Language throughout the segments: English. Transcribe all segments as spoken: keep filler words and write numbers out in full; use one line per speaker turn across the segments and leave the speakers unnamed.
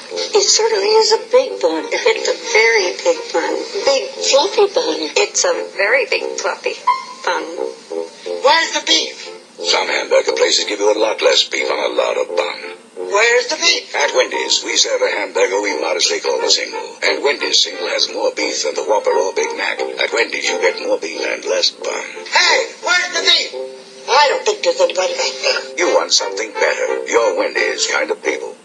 It certainly is a big bun. It's a very big bun. Big fluffy bun. It's a very big fluffy bun. Where's the beef?
Some hamburger places give you a lot less beef on a lot of bun.
Where's the beef?
At Wendy's, we serve a hamburger we modestly call a single. And Wendy's single has more beef than the Whopper or Big Mac. At Wendy's, you get more beef and less bun.
Hey, where's the beef? I don't think there's anybody back there.
You want something better. You're Wendy's kind of people.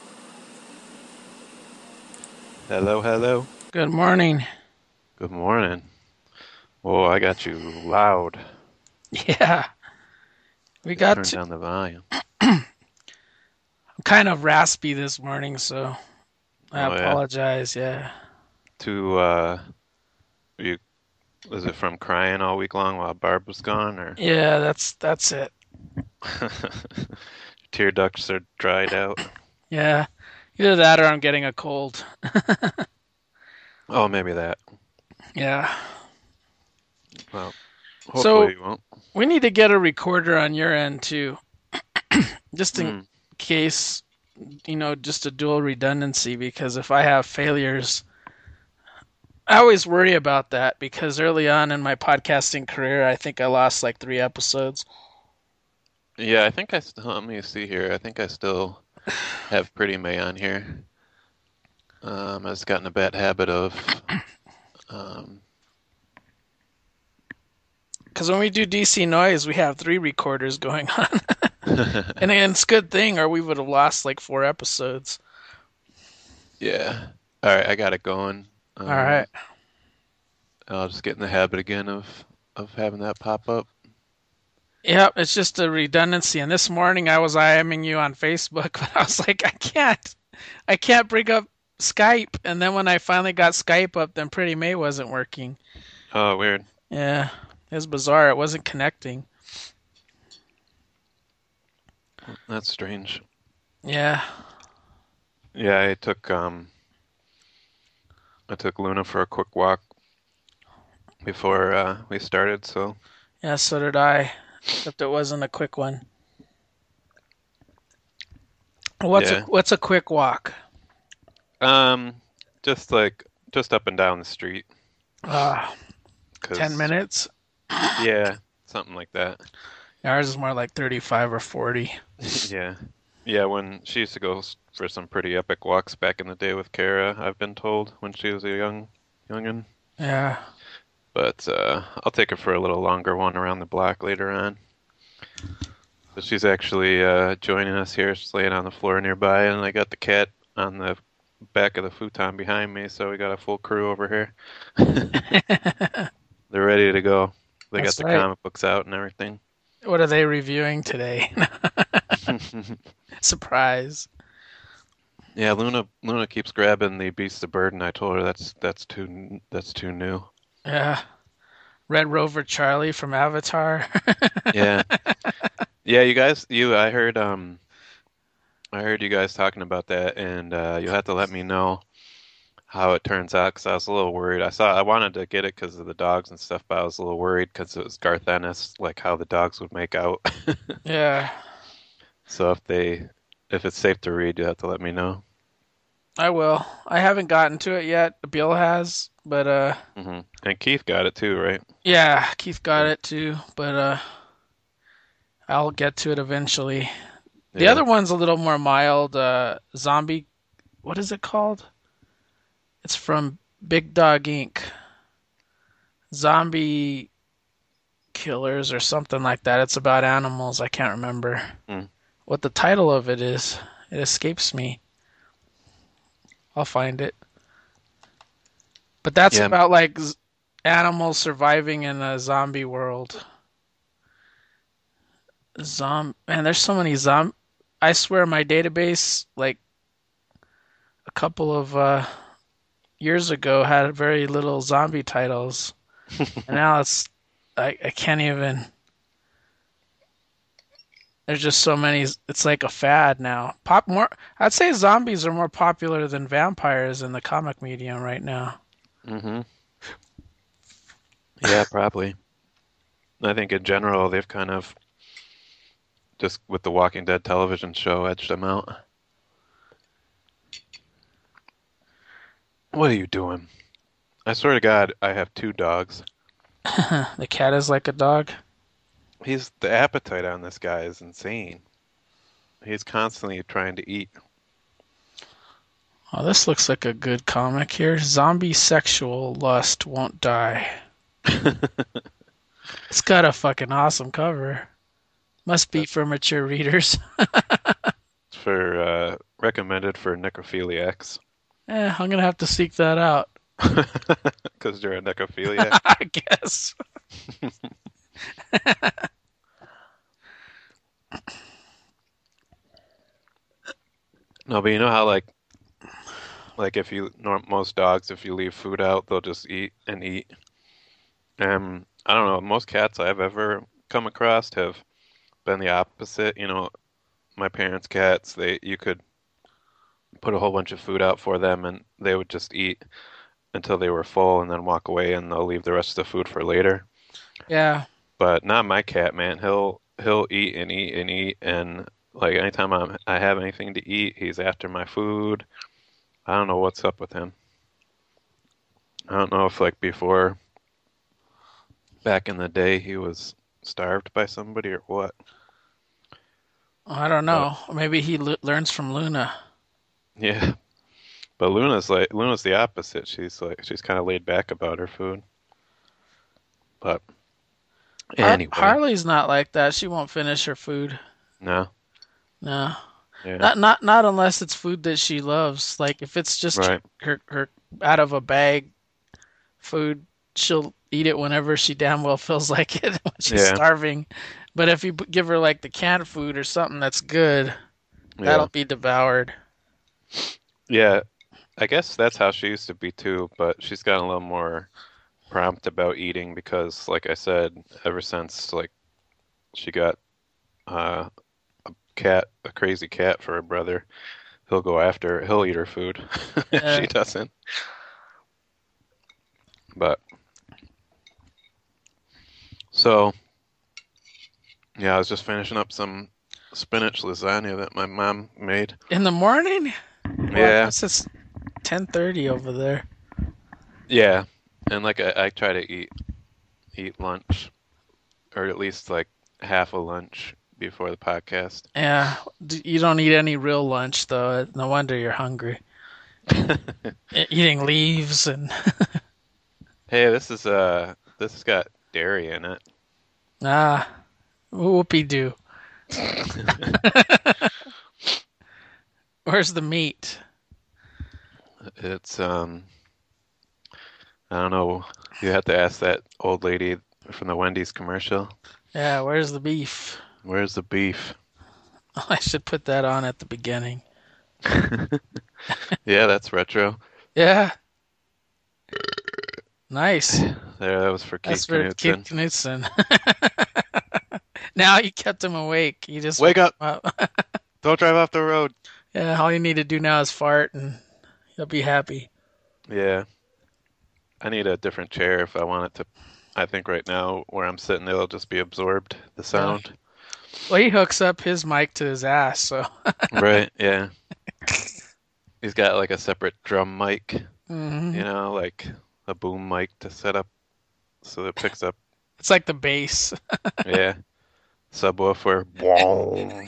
Hello, hello.
Good morning.
Good morning. Whoa, I got you loud.
Yeah. We got
Turn
to...
down the volume.
I'm kind of raspy this morning, so I
Oh,
apologize. Yeah. yeah.
To, uh, you, was it from crying all week long while Barb was gone, or?
Yeah, that's that's it.
Tear ducts are dried out.
Yeah. Either that or I'm getting a cold.
Oh, maybe that.
Yeah.
Well, hopefully
so,
you won't.
We need to get a recorder on your end, too. Just in
Mm.
case, you know, just a dual redundancy, because if I have failures, I always worry about that, because early on in my podcasting career, I think I lost like three episodes.
Yeah, I think I still, let me see here. I think I still have Pretty May on here. Um, I've gotten a bad habit of, um,
because when we do D C Noise, we have three recorders going on. And it's a good thing, or we would have lost like four episodes.
Yeah. All right, I got it going. Um,
All right.
I'll just get in the habit again of, of having that pop up.
Yep, it's just a redundancy. And this morning I was IMing you on Facebook, but I was like, I can't. I can't bring up Skype. And then when I finally got Skype up, then Pretty May wasn't working.
Oh, weird.
Yeah, it was bizarre. It wasn't connecting.
That's strange.
Yeah.
Yeah, I took um I took Luna for a quick walk before uh, we started, so
Yeah, so did I. Except it wasn't a quick one. What's
yeah.
a what's a quick walk?
Um just like just up and down the street.
Uh,
'Cause,
ten minutes?
Yeah, something like that.
Ours is more like thirty-five or forty.
Yeah. Yeah, when she used to go for some pretty epic walks back in the day with Kara, I've been told, when she was a young youngin'.
Yeah.
But uh, I'll take her for a little longer one around the block later on. So she's actually uh, joining us here. She's laying on the floor nearby, and I got the cat on the back of the futon behind me, so we got a full crew over here. They're ready to go. They
That's
got the
right.
comic books out and everything.
What are they reviewing today? Surprise.
Yeah, Luna Luna keeps grabbing the Beast of Burden. I told her that's that's too that's too new.
Yeah. Red Rover Charlie from Avatar.
Yeah. Yeah, you guys you I heard um I heard you guys talking about that, and uh, you'll have to let me know how it turns out, because I was a little worried. I saw I wanted to get it because of the dogs and stuff, but I was a little worried because it was Garth Ennis, like how the dogs would make out.
Yeah.
So if they if it's safe to read, you have to let me know.
I will. I haven't gotten to it yet. Bill has, but uh
hmm And Keith got it too, right?
yeah, Keith got it too, but uh I'll get to it eventually. The
Yeah.
other one's a little more mild, uh zombie what is it called? It's from Big Dog Incorporated. Zombie Killers or something like that. It's about animals. I can't remember
Mm.
what the title of it is. It escapes me. I'll find it. But that's
Yeah.
about like z- animals surviving in a zombie world. Zom Man, there's so many zom. I swear my database, like a couple of uh, years ago, had very little zombie titles, and now it's I I can't even. There's just so many. It's like a fad now. Pop more. I'd say zombies are more popular than vampires in the comic medium right now.
hmm Yeah, probably. I think in general they've kind of just with the Walking Dead television show edged them out. What are you doing? I swear to God, I have two dogs.
The cat is like a dog.
He's the appetite on this guy is insane. He's constantly trying to eat.
Oh, this looks like a good comic here. Zombie sexual lust won't die. It's got a fucking awesome cover. Must be for mature readers.
It's for uh, recommended for necrophiliacs.
Eh, I'm gonna have to seek that out.
Because you're a necrophiliac.
I guess.
No, but you know how like like if you norm, most dogs, if you leave food out, they'll just eat and eat. Um, I don't know. Most cats I've ever come across have been the opposite. You know, my parents' cats, they you could put a whole bunch of food out for them, and they would just eat until they were full, and then walk away, and they'll leave the rest of the food for later.
Yeah.
But not my cat, man. He'll he'll eat and eat and eat, and like anytime I'm I have anything to eat, he's after my food. I don't know what's up with him. I don't know if like before, back in the day, he was starved by somebody or what.
I don't
But
know. Maybe he l- learns from Luna.
yeah, but Luna's like Luna's the opposite. She's like she's kind of laid back about her food. But
Har-
anyway,
Harley's not like that. She won't finish her food.
no,
No.
yeah,
Not not not unless it's food that she loves. Like if it's just
right,
her her out of a bag food, she'll eat it whenever she damn well feels like it when she's
yeah,
starving. But if you p- give her like the canned food or something that's good,
yeah,
that'll be devoured.
yeah. I guess that's how she used to be too, but she's gotten a little more prompt about eating because, like I said, ever since like she got uh, a cat, a crazy cat for her brother, he'll go after, he'll eat her food if
Uh,
she doesn't. But so yeah, I was just finishing up some spinach lasagna that my mom made.
in the morning? Well, I
Yeah,
guess it's ten thirty over there.
yeah, and like I, I try to eat eat lunch or at least like half a lunch before the podcast.
Yeah, d- you don't eat any real lunch though. No wonder you're hungry. E- Eating leaves and
Hey, this is uh this has got dairy in it.
ah, whoopee doo. Where's the meat?
It's um I don't know. You have to ask that old lady from the Wendy's commercial.
Yeah, where's the beef?
Where's the beef?
I should put that on at the beginning.
Yeah, that's retro.
Yeah, nice.
There, that was for Keith
That's for Keith
Knudsen.
Knudsen. Now you kept him awake. You just
Wake up!
woke him up.
Don't drive off the road.
Yeah, all you need to do now is fart and you'll be happy.
Yeah, I need a different chair if I want it to. I think right now where I'm sitting, it'll just be absorbed the
Yeah.
sound.
Well, he hooks up his mic to his ass, so.
Right? Yeah. He's got like a separate drum mic,
Mhm.
you know, like a boom mic to set up so it picks up.
It's like the bass.
Yeah. Subwoofer. Wow.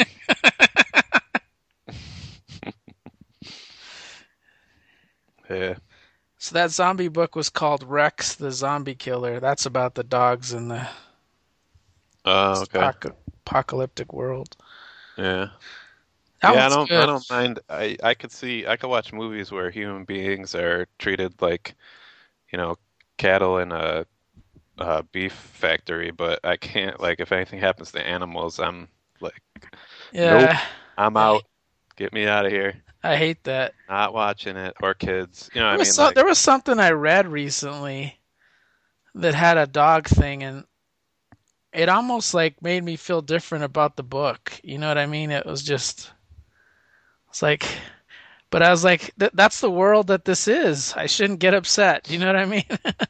Yeah.
So that zombie book was called Rex the Zombie Killer. That's about the dogs in the
Oh, okay.
apoc- apocalyptic world.
Yeah.
That
Yeah, I
one's
don't I
good.
don't mind. I I could see I could watch movies where human beings are treated like, you know, cattle in a, a beef factory, but I can't like if anything happens to animals, I'm like, nope,
Yeah,
I'm
I,
out. Get me out of here.
I hate that.
Not watching it. Or kids. You know what
There
I
was
mean?
so,
Like,
there was something I read recently that had a dog thing, and it almost like made me feel different about the book. You know what I mean? It was just, it's like, but I was like, th- that's the world that this is. I shouldn't get upset. You know what I mean?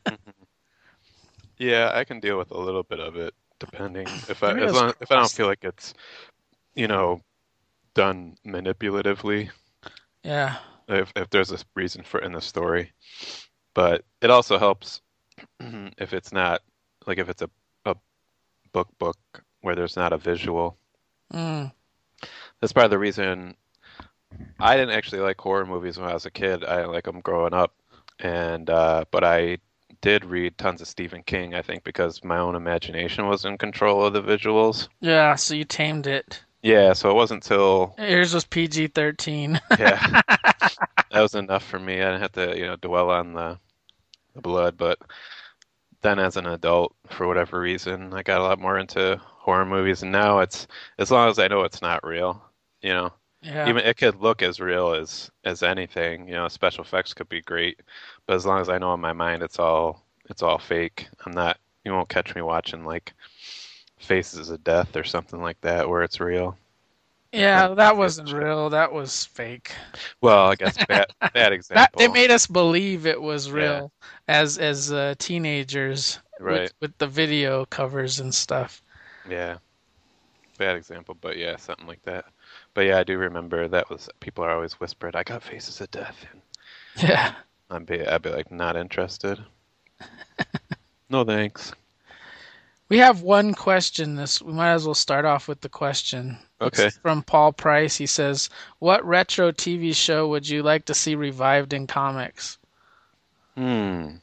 yeah, I can deal with a little bit of it, depending if I
Maybe it
as
was
long if I don't
gross.
feel like it's, you know, done manipulatively.
Yeah.
if if there's a reason for it in the story. But it also helps if it's not like if it's a, a book book where there's not a visual.
Mm.
That's part of the reason I didn't actually like horror movies when I was a kid. I didn't like them growing up, and uh, but I did read tons of Stephen King. I think because my own imagination was in control of the visuals.
Yeah, so you tamed it.
Yeah, so it wasn't till
Yours was P G thirteen.
yeah, that was enough for me. I didn't have to, you know, dwell on the the blood. But then as an adult, for whatever reason, I got a lot more into horror movies, and now it's as long as I know it's not real, you know.
Yeah.
Even it could look as real as as anything, you know, special effects could be great, but as long as I know in my mind it's all it's all fake. I'm not you won't catch me watching like Faces of Death or something like that where it's real.
Yeah,
That's
that
shit.
wasn't real. That was fake.
Well, I guess bad bad
That
example.
they made us believe it was
Yeah.
real as as uh, teenagers
Right.
with with the video covers and stuff.
Yeah. Bad example, but yeah, something like that. But yeah, I do remember that was people are always whispered, "I got Faces of Death," and
Yeah.
I'd be I'd be like, not interested. No thanks.
We have one question. This we might as well start off with the question.
Okay.
It's from Paul Price. He says, "What retro T V show would you like to see revived in comics?"
Hmm.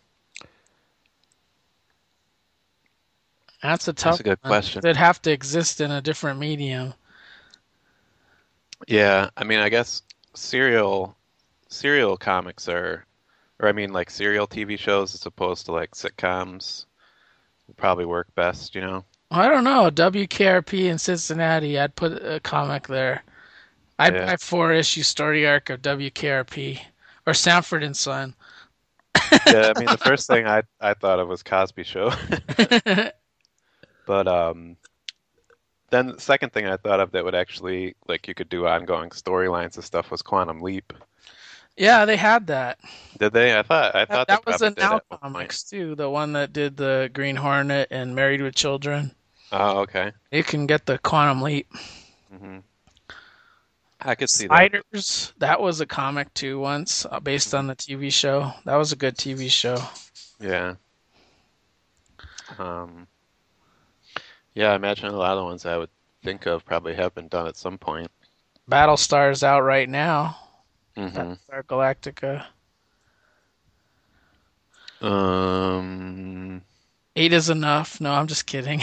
That's a tough
That's a good
one.
question.
They'd have to exist in a different medium.
Yeah, I mean, I guess serial serial comics are, or I mean, like serial T V shows as opposed to like sitcoms would probably work best, you know?
I don't know. W K R P in Cincinnati. I'd put a comic there. I'd
Yeah.
buy four issue story arc of W K R P or Sanford and Son.
Yeah, I mean, the first thing I I thought of was Cosby Show, but um, then the second thing I thought of that would actually like you could do ongoing storylines and stuff was Quantum Leap.
Yeah, they had that.
Did they? I thought I
That,
thought
that
they
was
probably
in
did
Now
at one point.
Comics too. The one that did the Green Hornet and Married with Children.
Oh, okay.
You can get the Quantum Leap.
hmm I could see that.
Spiders. That was a comic too once, uh, based on the T V show. That was a good T V show.
Yeah. Um. Yeah, I imagine a lot of the ones I would think of probably have been done at some point.
Battlestar's out right now.
hmm
Battlestar Galactica.
Um.
Eight is enough. No, I'm just kidding.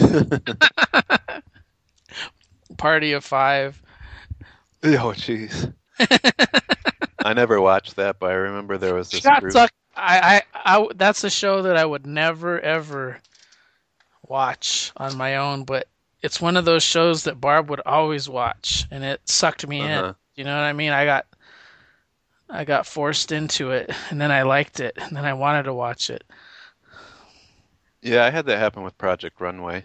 Party of Five.
Oh, jeez. I never watched that, but I remember there was this
Shots
group.
suck. I, I, I, that's a show that I would never ever watch on my own, but it's one of those shows that Barb would always watch, and it sucked me
Uh-huh.
in. You know what I mean? I got, I got forced into it, and then I liked it, and then I wanted to watch it.
Yeah, I had that happen with Project Runway.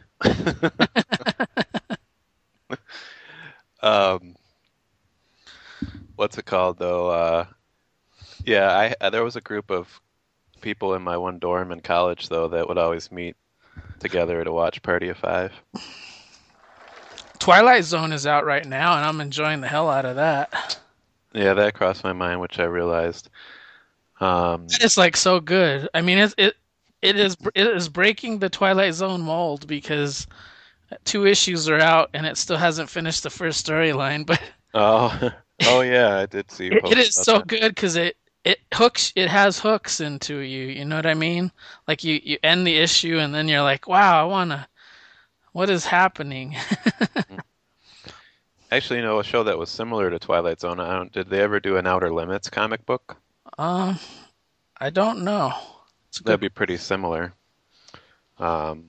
um, what's it called though? Uh, yeah, I there was a group of people in my one dorm in college though that would always meet together to watch Party of Five.
Twilight Zone is out right now, and I'm enjoying the hell out of that.
Yeah, that crossed my mind, which I realized. Um,
It's like so good. I mean, it it it is it is breaking the Twilight Zone mold because two issues are out and it still hasn't finished the first storyline. But
oh, oh yeah, I did see. you
it,
post
it is
about
so
that.
good because it it hooks. It has hooks into you. You know what I mean? Like you you end the issue and then you're like, wow, I wanna. What is happening?
Actually, you know, a show that was similar to Twilight Zone. I don't, did they ever do an Outer Limits comic book?
um, I don't know. It's a
That'd
good
be pretty similar. Um,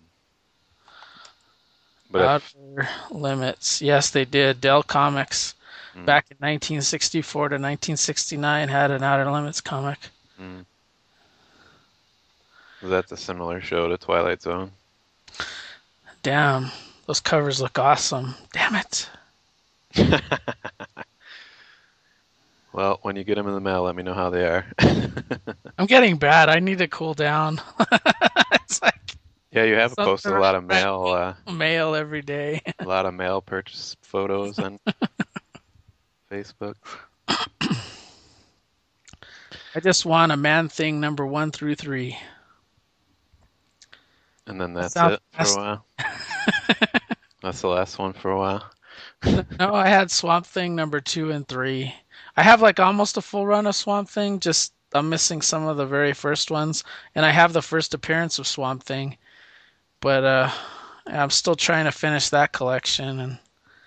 but if,
Outer Limits. Yes, they did. Dell Comics
mm,
back in nineteen sixty-four to nineteen sixty-nine had an Outer Limits comic.
mm, that's a similar show to Twilight Zone.
Damn, those covers look awesome. Damn it.
Well, when you get them in the mail, let me know how they are.
I'm getting bad. I need to cool down. It's like
Yeah, you have
something
posted a lot of
wrong.
mail, uh,
Mail every day.
a lot of mail purchase photos on Facebook.
I just want a Man Thing number one through three.
And then
That
that's
sounds
it for a
fast.
while. That's the last one for a while.
No, I had Swamp Thing number two and three. I have like almost a full run of Swamp Thing, just I'm missing some of the very first ones, and I have the first appearance of Swamp Thing, but uh, I'm still trying to finish that collection, and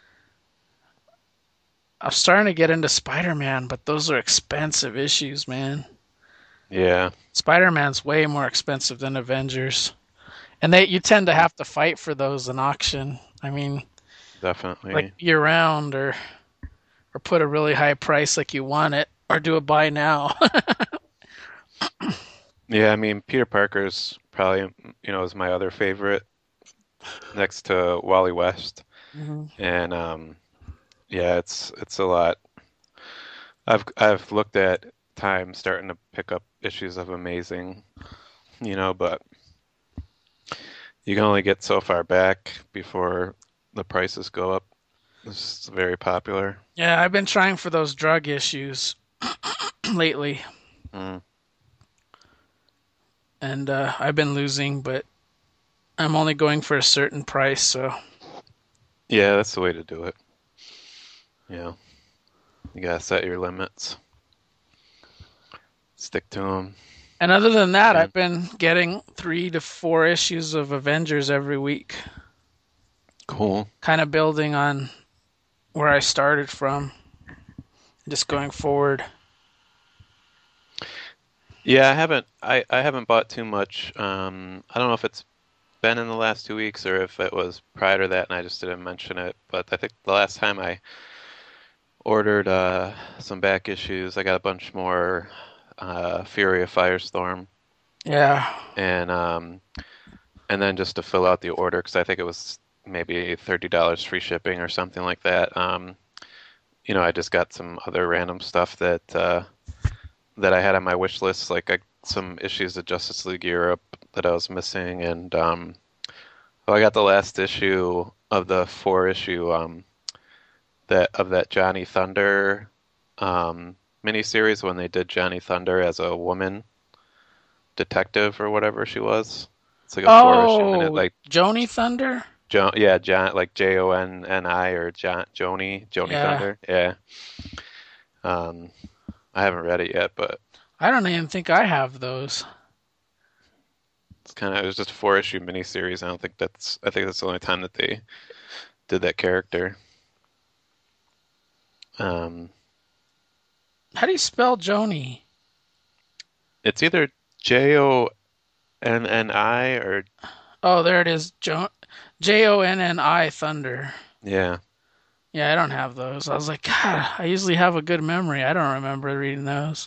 I'm starting to get into Spider-Man, but those are expensive issues, man.
Yeah,
Spider-Man's way more expensive than Avengers, and they you tend to have to fight for those in auction. I mean, like
definitely.
year round, or or put a really high price like you want it, or do a buy now.
Yeah, I mean, Peter Parker's probably, you know, is my other favorite next to Wally West.
hmm
And um yeah, it's it's a lot. I've I've looked at time starting to pick up issues of Amazing, you know, but you can only get so far back before the prices go up. It's very popular.
Yeah, I've been trying for those drug issues lately,
Mm.
and uh, I've been losing, but I'm only going for a certain price, so
Yeah, that's the way to do it. Yeah, you gotta set your limits. Stick to them.
and other than that,
Yeah,
I've been getting three to four issues of Avengers every week,
cool.
kind of building on where I started from, just going forward.
Yeah, I haven't I, I haven't bought too much. Um, I don't know if it's been in the last two weeks or if it was prior to that and I just didn't mention it. But I think the last time I ordered uh, some back issues, I got a bunch more uh, Fury of Firestorm,
Yeah,
and um, and then just to fill out the order because I think it was maybe thirty dollars free shipping or something like that. Um, you know, I just got some other random stuff that uh, that I had on my wish list, like I, some issues of Justice League Europe that I was missing, and um, oh, I got the last issue of the four issue um, that of that Johnny Thunder um, miniseries when they did Johnny Thunder as a woman detective or whatever she was. It's like a four issue, and it
oh,
like
Joni Thunder.
Jo yeah, John, like J O N N I or John Joni Joni
Yeah,
Thunder. Yeah. Um, I haven't read it yet, but
I don't even think I have those.
it's kind of it was just a four issue miniseries. I don't think that's I think that's the only time that they did that character. Um,
How do you spell Joni?
it's either J O N N I or
Oh, there it is. Jo- J O N N I Thunder.
yeah.
Yeah, I don't have those. I was like, God, I usually have a good memory. I don't remember reading those.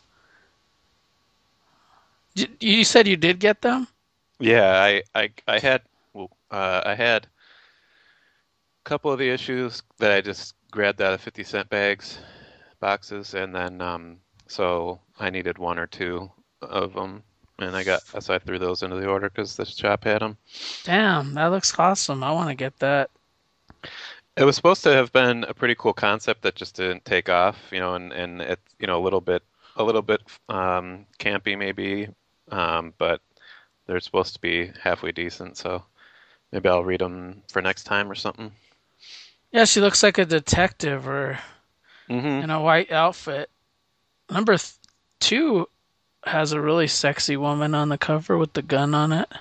J- You said you did get them?
Yeah, I I I had well, uh, I had a couple of the issues that I just grabbed out of fifty cent bags boxes, and then um, so I needed one or two of them, and I got so I threw those into the order because the shop had them.
Damn, that looks awesome. I want to get that.
It was supposed to have been a pretty cool concept that just didn't take off, you know, and and it you know a little bit a little bit um, campy maybe, um, but they're supposed to be halfway decent, so maybe I'll read them for next time or something.
Yeah, she looks like a detective or
Hmm.
in a white outfit. Number th- two has a really sexy woman on the cover with the gun on it.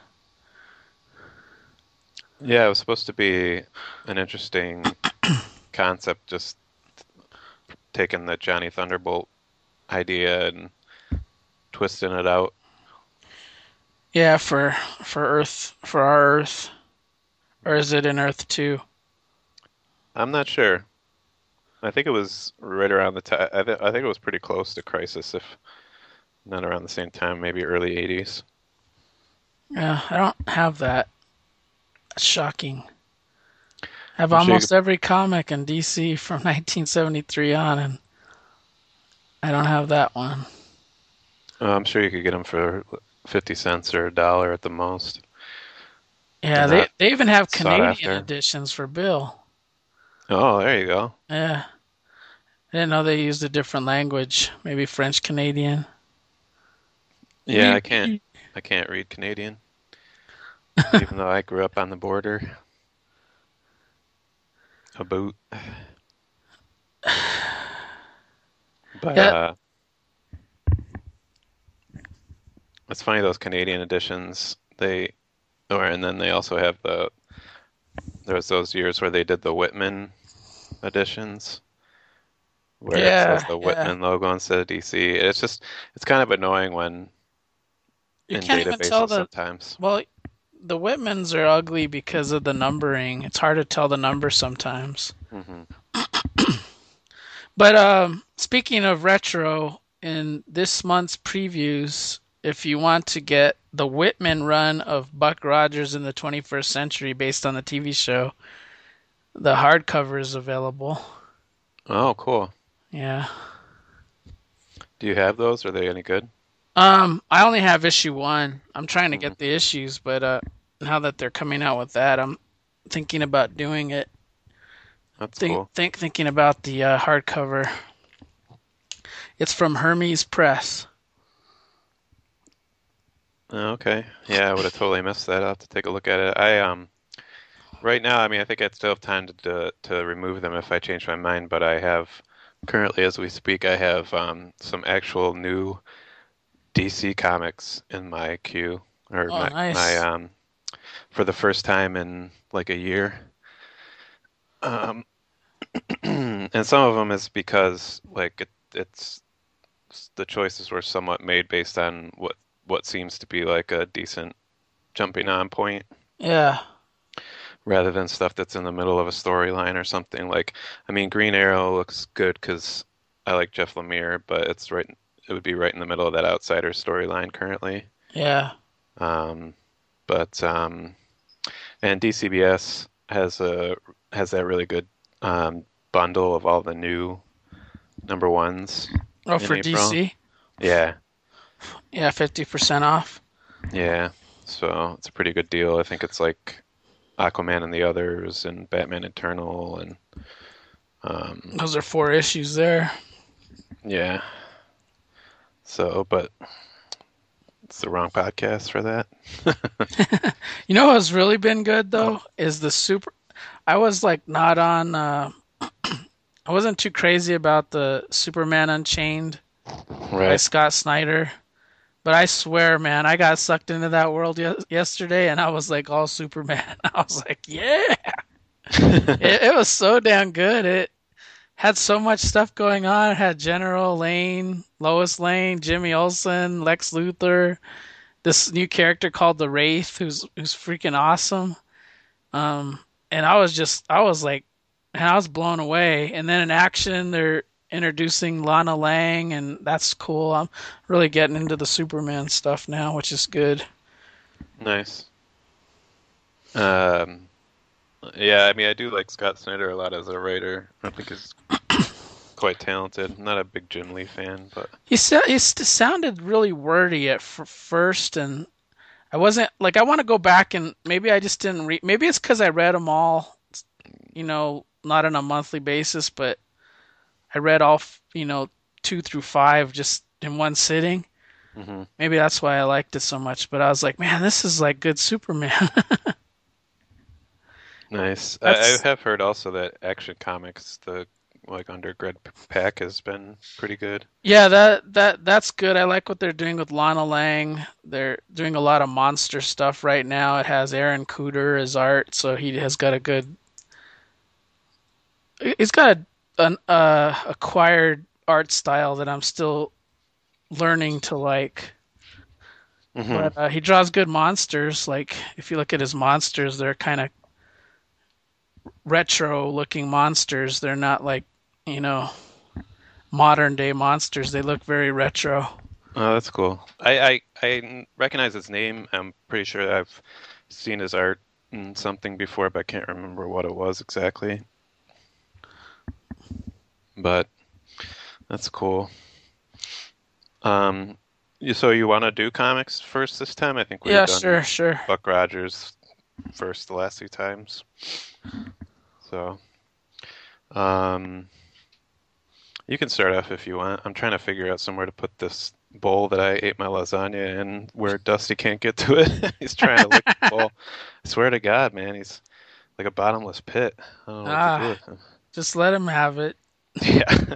Yeah, it was supposed to be an interesting concept, just taking the Johnny Thunderbolt idea and twisting it out.
Yeah, for for Earth, for our Earth, or is it in Earth two?
I'm not sure. I think it was right around the time. I, th- I think it was pretty close to Crisis, if not around the same time, maybe early eighties.
Yeah, I don't have that. That's shocking. I have
I'm sure you
almost
could,
every comic in D C from nineteen seventy-three on, and I don't have that one.
uh, I'm sure you could get them for fifty cents or a dollar at the most. They're
Yeah, they
not
they even have
sought
Canadian
after.
editions for Bill.
Oh, there you go.
Yeah, I didn't know they used a different language, maybe French Canadian.
Yeah,
We,
I can't.
we
I can't read Canadian, even though I grew up on the border. A boot. But
yeah,
uh, it's funny those Canadian editions. They or and then they also have the there was those years where they did the Whitman editions where it says
yeah,
the
yeah.
Whitman logo instead of D C. It's just it's kind of annoying when
You
in
can't even tell
databases
the
sometimes.
well. The Whitmans are ugly because of the numbering. It's hard to tell the number sometimes.
Hmm.
But um, speaking of retro, in this month's previews, if you want to get the Whitman run of Buck Rogers in the twenty-first century based on the T V show, the hardcover is available.
Oh, cool.
Yeah.
Do you have those? Are they any good?
Um, I only have issue one. I'm trying to
Hmm.
get the issues, but uh, now that they're coming out with that, I'm thinking about doing it.
That's
Think,
cool.
think, thinking about the uh, hardcover. It's from Hermes Press.
Okay. Yeah, I would have totally missed that. I'll have to take a look at it. I um right now, I mean, I think I'd still have time to to, to remove them if I change my mind, but I have currently, as we speak, I have um some actual new D C comics in my queue or
Oh,
my my
nice.
um for the first time in like a year. Um, and some of them is because like it, it's the choices were somewhat made based on what what seems to be like a decent jumping on point
Yeah,
rather than stuff that's in the middle of a storyline or something. Like, I mean, Green Arrow looks good because I like Jeff Lemire, but it's right. It would be right in the middle of that Outsider storyline currently.
yeah.
Um, but um, and D C B S has a has that really good um, bundle of all the new number ones
Oh,
in
for
April.
D C?
Yeah,
Yeah, fifty percent off.
yeah. So it's a pretty good deal. I think it's like Aquaman and the Others and Batman Eternal and um,
Those are four issues there.
yeah. So, but it's the wrong podcast for that.
You know what's really been good though is the super. I was like not on. Uh, I wasn't too crazy about the Superman Unchained by
Right.
Scott Snyder, but I swear, man, I got sucked into that world ye- yesterday, and I was like all Superman. I was like, yeah, it, it was so damn good. It had so much stuff going on. It had General Lane, Lois Lane, Jimmy Olsen, Lex Luthor, this new character called the Wraith, who's who's freaking awesome. Um, and I was just, I was like, and I was blown away. And then in action, they're introducing Lana Lang, and that's cool. I'm really getting into the Superman stuff now, which is good.
Nice. Um, yeah, I mean, I do like Scott Snyder a lot as a writer. I think he's quite talented. I'm not a big Jim Lee fan, but
He said he sounded really wordy at f- first, and I wasn't like I want to go back and maybe I just didn't read. Maybe it's because I read them all, you know, not on a monthly basis, but I read all, you know, two through five just in one sitting.
hmm.
Maybe that's why I liked it so much. But I was like, man, this is like good Superman.
Nice. I, I
That's
have heard also that Action Comics, the like under Greg Pak, has been pretty good.
yeah, that that that's good. I like what they're doing with Lana Lang. They're doing a lot of monster stuff right now. It has Aaron Cooter as art, so he has got a good. He's got a, an uh, acquired art style that I'm still learning to like.
Hmm.
But uh, he draws good monsters. Like if you look at his monsters, they're kind of retro looking monsters. They're not like, you know, modern day monsters. They look very retro.
Oh, that's cool. I, I I recognize his name. I'm pretty sure I've seen his art in something before, but I can't remember what it was exactly. But that's cool. Um, you, so you want to do comics first this time? I think we've
Yeah, sure,
done
sure.
Buck Rogers first the last few times. So, um, you can start off if you want. I'm trying to figure out somewhere to put this bowl that I ate my lasagna in where Dusty can't get to it. He's trying to lick the bowl. I swear to God, man, he's like a bottomless pit. I don't know what to do
Ah,
with him.
just let him have it.
Yeah.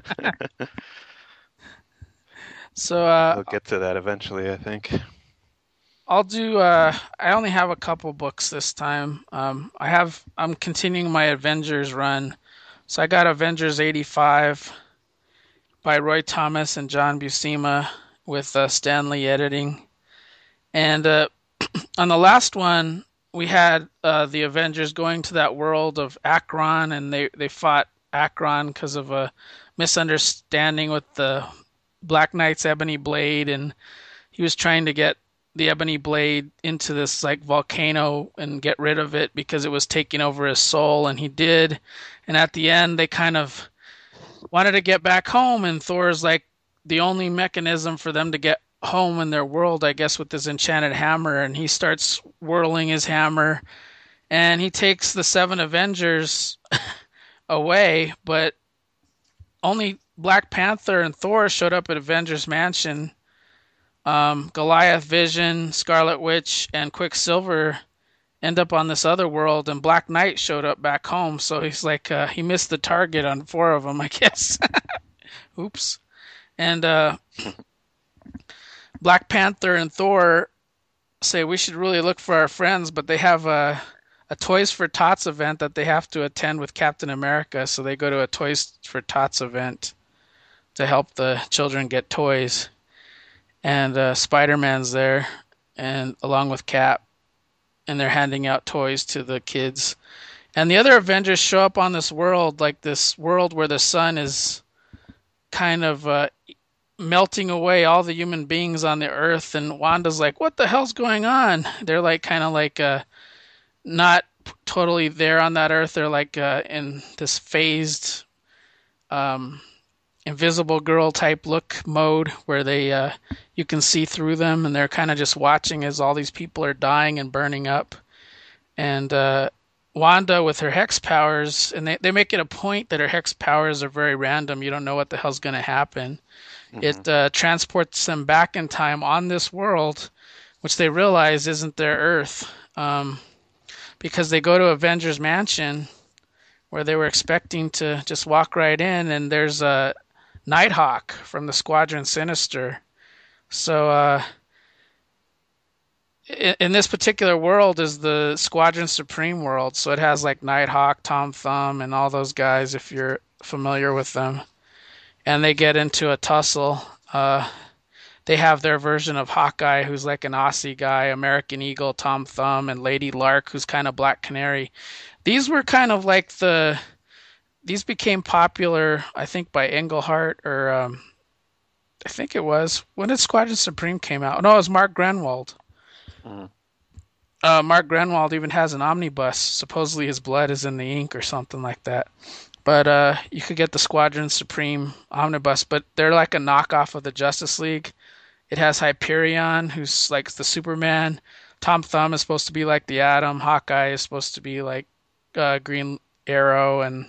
So uh,
He'll get to that eventually, I think.
I'll do. Uh, I only have a couple books this time. Um, I have. I'm continuing my Avengers run, so I got Avengers eighty-five by Roy Thomas and John Buscema with uh, Stan Lee editing. And uh, on the last one, we had uh, the Avengers going to that world of Akron, and they they fought Akron because of a misunderstanding with the Black Knight's Ebony Blade, and he was trying to get the Ebony Blade into this like volcano and get rid of it because it was taking over his soul, and he did. And at the end, they kind of wanted to get back home, and Thor's like the only mechanism for them to get home in their world, I guess, with this enchanted hammer, and he starts whirling his hammer, and he takes the seven Avengers away, but only Black Panther and Thor showed up at Avengers Mansion. Um, Goliath, Vision, Scarlet Witch, and Quicksilver end up on this other world, and Black Knight showed up back home, so he's like, uh, he missed the target on four of them, I guess. Oops. And uh, Black Panther and Thor say we should really look for our friends, but they have a, a Toys for Tots event that they have to attend with Captain America, so they go to a Toys for Tots event to help the children get toys. And uh, Spider-Man's there, and along with Cap, and they're handing out toys to the kids. And the other Avengers show up on this world, like this world where the sun is kind of uh, melting away all the human beings on the earth, and Wanda's like, what the hell's going on? They're like kind of like uh, not totally there on that earth. They're like uh, in this phased um, Invisible Girl type look mode where they uh, you can see through them, and they're kind of just watching as all these people are dying and burning up. And uh, Wanda with her hex powers, and they, they make it a point that her hex powers are very random. You don't know what the hell's going to happen. Mm-hmm. It uh, transports them back in time on this world, which they realize isn't their Earth, um, because they go to Avengers Mansion where they were expecting to just walk right in, and there's a Nighthawk from the Squadron Sinister. So uh, in, in this particular world is the Squadron Supreme world. So it has like Nighthawk, Tom Thumb, and all those guys if you're familiar with them. And they get into a tussle. Uh, they have their version of Hawkeye, who's like an Aussie guy, American Eagle, Tom Thumb, and Lady Lark, who's kind of Black Canary. These were kind of like the... These became popular, I think, by Englehart, or um, I think it was. When did Squadron Supreme came out? No, it was Mark Grenwald. Uh-huh. Uh, Mark Grenwald even has an omnibus. Supposedly his blood is in the ink or something like that. But uh, you could get the Squadron Supreme omnibus, but they're like a knockoff of the Justice League. It has Hyperion, who's like the Superman. Tom Thumb is supposed to be like the Atom. Hawkeye is supposed to be like uh, Green Arrow, and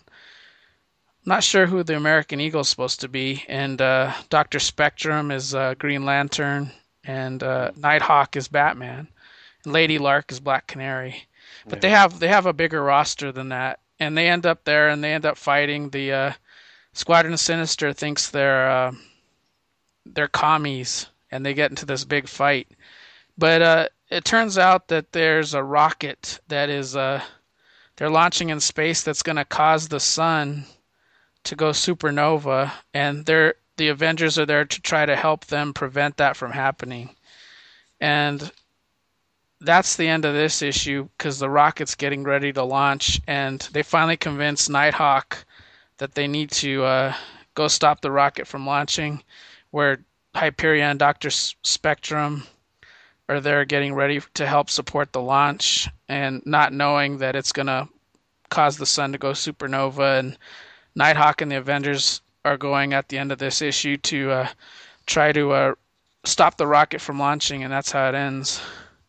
not sure who the American Eagle is supposed to be. And uh, Doctor Spectrum is uh, Green Lantern, and uh, Nighthawk is Batman, and Lady Lark is Black Canary. But yeah. they have they have a bigger roster than that, and they end up there, and they end up fighting. The uh, Squadron Sinister thinks they're uh, they're commies, and they get into this big fight. But uh, it turns out that there's a rocket that is uh, they're launching in space that's going to cause the sun to go supernova, and they're the Avengers are there to try to help them prevent that from happening. And that's the end of this issue, because the rocket's getting ready to launch, and they finally convince Nighthawk that they need to uh, go stop the rocket from launching, where Hyperion and Doctor Spectrum are there getting ready to help support the launch, and not knowing that it's going to cause the sun to go supernova. And Nighthawk and the Avengers are going at the end of this issue to uh, try to uh, stop the rocket from launching, and that's how it ends.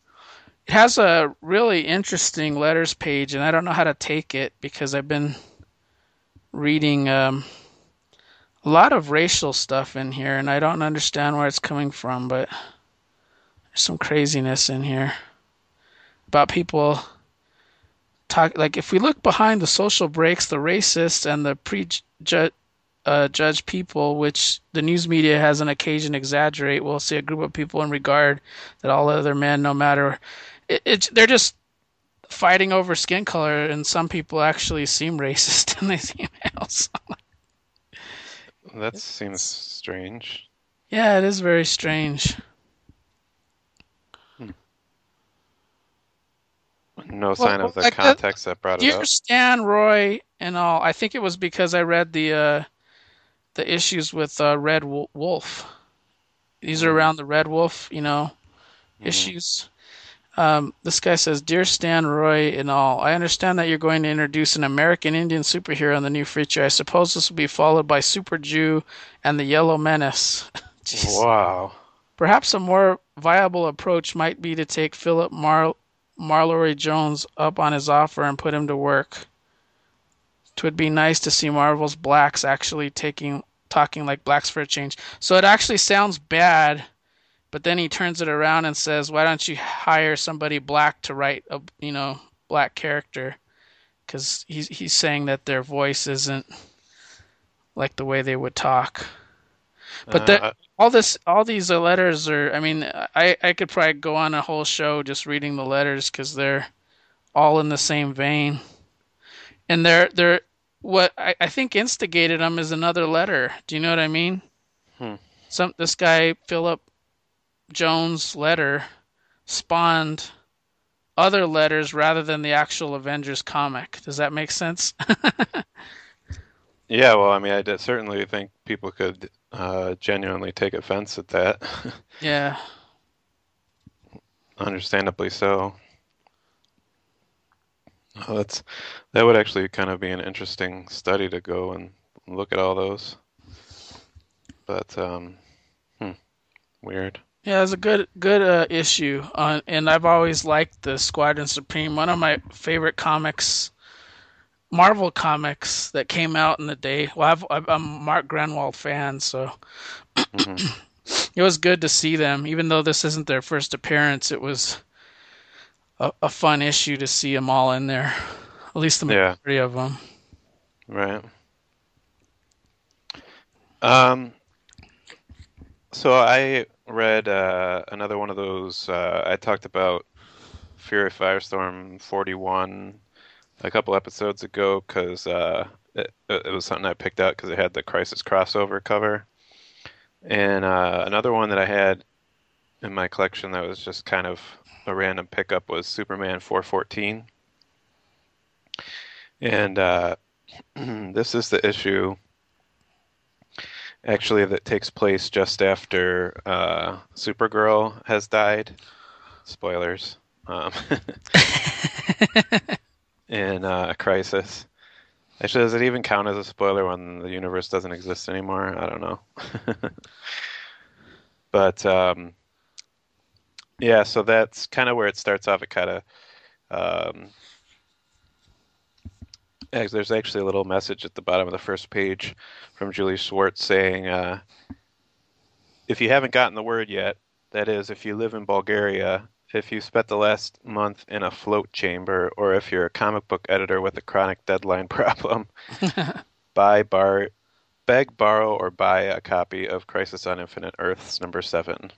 It has a really interesting letters page, and I don't know how to take it because I've been reading um, A lot of racial stuff in here, and I don't understand where it's coming from, but there's some craziness in here about people talk. Like, if we look behind the social breaks, the racist and the prejudged uh, judge people, which the news media has an occasion exaggerate, we'll see a group of people in regard that all other men, no matter, it, it's they're just fighting over skin color, and some people actually seem racist in these emails.
That seems strange.
Yeah, it is very strange.
Hmm. No
Well,
sign of the
like the,
context that brought it
Dear
up.
Stan, Roy, and all. I think it was because I read the uh, the issues with uh, Red Wo- Wolf. These are
Mm.
around the Red Wolf, you know,
Mhm.
issues. Um, this guy says, Dear Stan, Roy, and all, I understand that you're going to introduce an American Indian superhero in the new feature. I suppose this will be followed by Super Jew and the Yellow Menace. Jeez.
Wow.
Perhaps a more viable approach might be to take Philip Mar- Marlowe Jones up on his offer and put him to work. It would be nice to see Marvel's blacks actually taking talking like blacks for a change. So it actually sounds bad, but then he turns it around and says, "Why don't you hire somebody black to write a you know black character?" Because he's he's saying that their voice isn't like the way they would talk. But that
Uh,
all this all these uh, letters are. I mean, I I could probably go on a whole show just reading the letters because they're all in the same vein, and they're they're what I, I think instigated them is another letter. Do you know what I mean?
hmm.
Some this guy Philip Jones' letter spawned other letters rather than the actual Avengers comic. Does that make sense?
Yeah, well, I mean, I did certainly think people could uh, genuinely take offense at that.
Yeah.
Understandably so. Oh, that's that would actually kind of be an interesting study to go and look at all those. But um, hmm, weird.
Yeah, it's a good good uh, issue, uh, and I've always liked the Squadron Supreme. One of my favorite comics, Marvel comics that came out in the day. Well, I've, I'm a Mark Grenwald fan, so
Hmm.
it was good to see them. Even though this isn't their first appearance, it was a, a fun issue to see them all in there. At least the
Yeah,
majority of them.
right. Um, so I read uh, another one of those. Uh, I talked about Fury Firestorm forty-one a couple episodes ago because uh, it, it was something I picked out because it had the Crisis crossover cover. And uh, another one that I had in my collection that was just kind of a random pickup was Superman four fourteen. And uh, this is the issue actually that takes place just after uh, Supergirl has died. Spoilers. Um, in uh, Crisis. Actually, does it even count as a spoiler when the universe doesn't exist anymore? I don't know. But um, yeah, so that's kind of where it starts off. It kind of um, ac- there's actually a little message at the bottom of the first page from Julie Schwartz saying, uh, "If you haven't gotten the word yet, that is, if you live in Bulgaria, if you spent the last month in a float chamber, or if you're a comic book editor with a chronic deadline problem, buy, bar, beg, borrow, or buy a copy of Crisis on Infinite Earths number seven."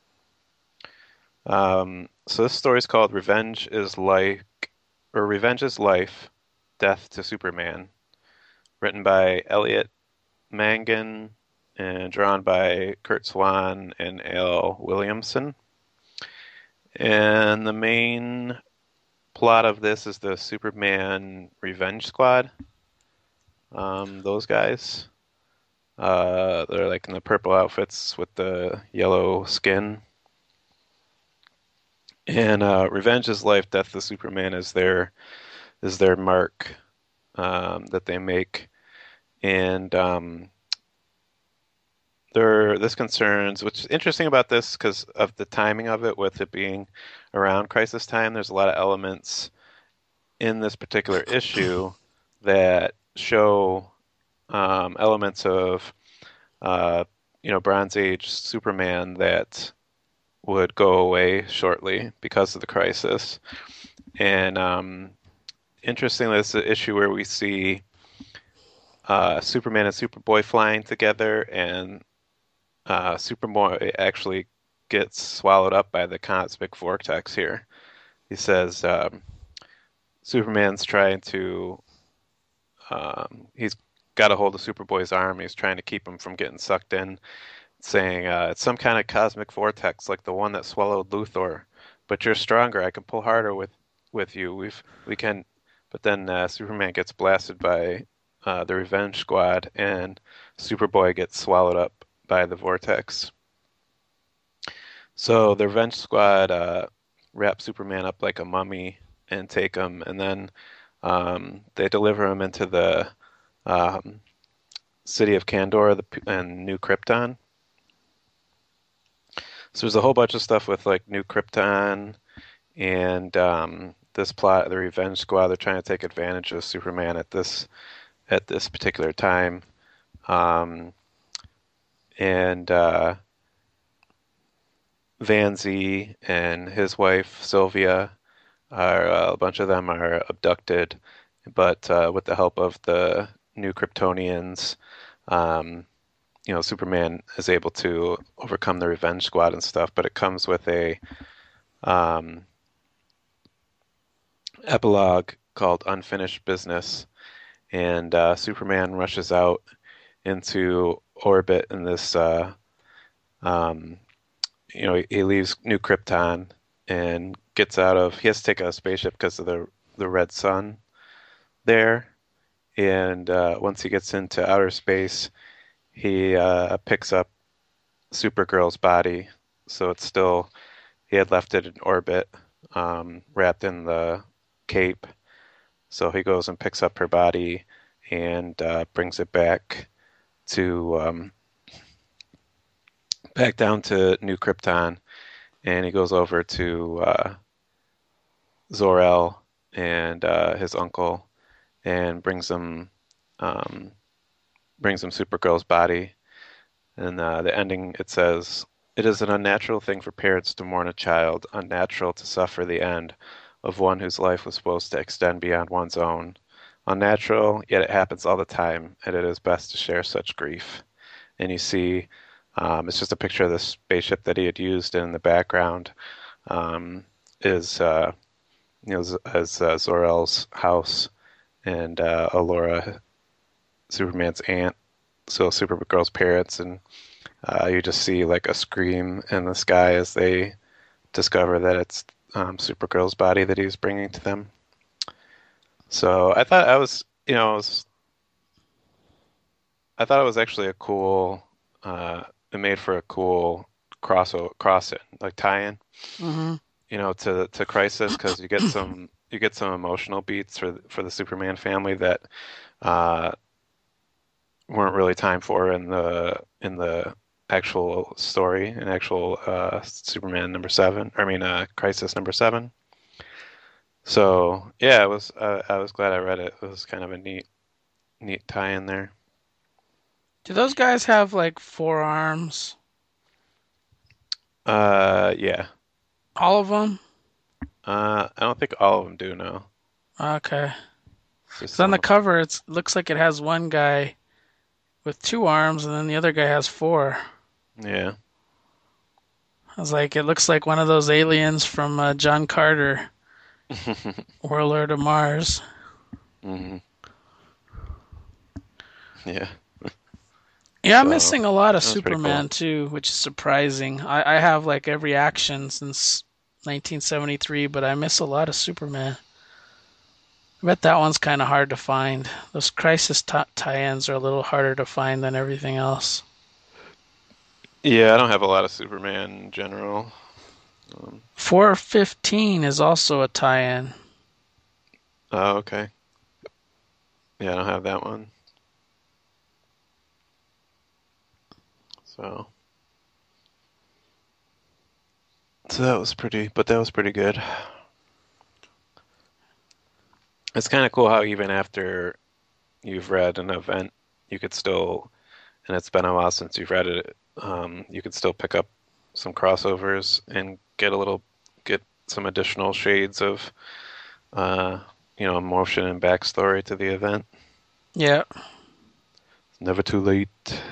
Um, so this story is called "Revenge is Like," or "Revenge is Life, Death to Superman," written by Elliot Mangan and drawn by Kurt Swan and Al Williamson. And the main plot of this is the Superman Revenge Squad. Um, those guys. Uh, they're like in the purple outfits with the yellow skin. And uh, Revenge is Life, Death to Superman is their is their mark um, that they make. And um, there this concerns, which is interesting about this because of the timing of it, with it being around Crisis time. There's a lot of elements in this particular issue that show um, elements of uh, you know, Bronze Age Superman that would go away shortly because of the crisis. And um, interestingly, it's an issue where we see uh, Superman and Superboy flying together, and uh, Superboy actually gets swallowed up by the cosmic vortex here. He says um, Superman's trying to, um, he's got a hold of Superboy's arm. He's trying to keep him from getting sucked in, saying uh, it's some kind of cosmic vortex like the one that swallowed Luthor. But you're stronger. I can pull harder with with you. We've we can. But then uh, Superman gets blasted by uh, the Revenge Squad, and Superboy gets swallowed up by the vortex. So the Revenge Squad uh, wrap Superman up like a mummy and take him, and then um, they deliver him into the um, city of Kandor the, and New Krypton. So there's a whole bunch of stuff with like New Krypton and um, this plot, the Revenge Squad. They're trying to take advantage of Superman at this at this particular time, um, and uh, Van Zee and his wife Sylvia are uh, a bunch of them are abducted, but uh, with the help of the New Kryptonians, um, you know, Superman is able to overcome the Revenge Squad and stuff. But it comes with a um, epilogue called Unfinished Business, and uh, Superman rushes out into orbit in this. Uh, um, you know, he, he leaves New Krypton and gets out of. He has to take a spaceship because of the the red sun there, and uh, once he gets into outer space, he uh, picks up Supergirl's body. So it's still he had left it in orbit, um, wrapped in the cape. So he goes and picks up her body and uh, brings it back to um, back down to New Krypton, and he goes over to uh, Zor-El and uh, his uncle, and brings them um, brings them Supergirl's body. And uh, the ending it says, "It is an unnatural thing for parents to mourn a child, unnatural to suffer the end of one whose life was supposed to extend beyond one's own. Unnatural, yet it happens all the time, and it is best to share such grief." And you see, um, it's just a picture of the spaceship that he had used, and in the background um, is uh, you know as uh, Zor-El's house and uh, Alora, Superman's aunt, so Supergirl's parents, and uh, you just see like a scream in the sky as they discover that it's um, Supergirl's body that he's bringing to them. So I thought I was, you know, I, was, I thought it was actually a cool. Uh, it made for a cool cross cross it like tie-in,
Mm-hmm.
you know, to to Crisis because you get some you get some emotional beats for for the Superman family that uh, weren't really time for in the in the actual story, in actual uh, Superman number seven. I mean, uh, Crisis number seven. So yeah, it was. Uh, I was glad I read it. It was kind of a neat, neat tie-in there.
Do those guys have like four arms?
Uh, yeah.
All of them?
Uh, I don't think all of them do now.
Okay.
It's just
So on
some
the
of
cover, it looks like it has one guy with two arms, and then the other guy has four.
them. Yeah.
I was like, it looks like one of those aliens from uh, John Carter, Warlord of Mars.
hmm Yeah.
Yeah, I'm
So
missing a lot of
that was pretty
Superman
cool.
too, which is surprising. I, I have like every action since nineteen seventy-three, but I miss a lot of Superman. I bet that one's kind of hard to find. Those Crisis t- tie-ins are a little harder to find than everything else.
Yeah, I don't have a lot of Superman in general. Um,
four fifteen is also a tie-in.
oh, okay. Yeah, I don't have that one. So, so that was pretty, but that was pretty good. It's kind of cool how even after you've read an event, you could still and it's been a while since you've read it, um, you could still pick up some crossovers and get a little, get some additional shades of, uh, you know, emotion and backstory to the event.
Yeah.
It's never too late.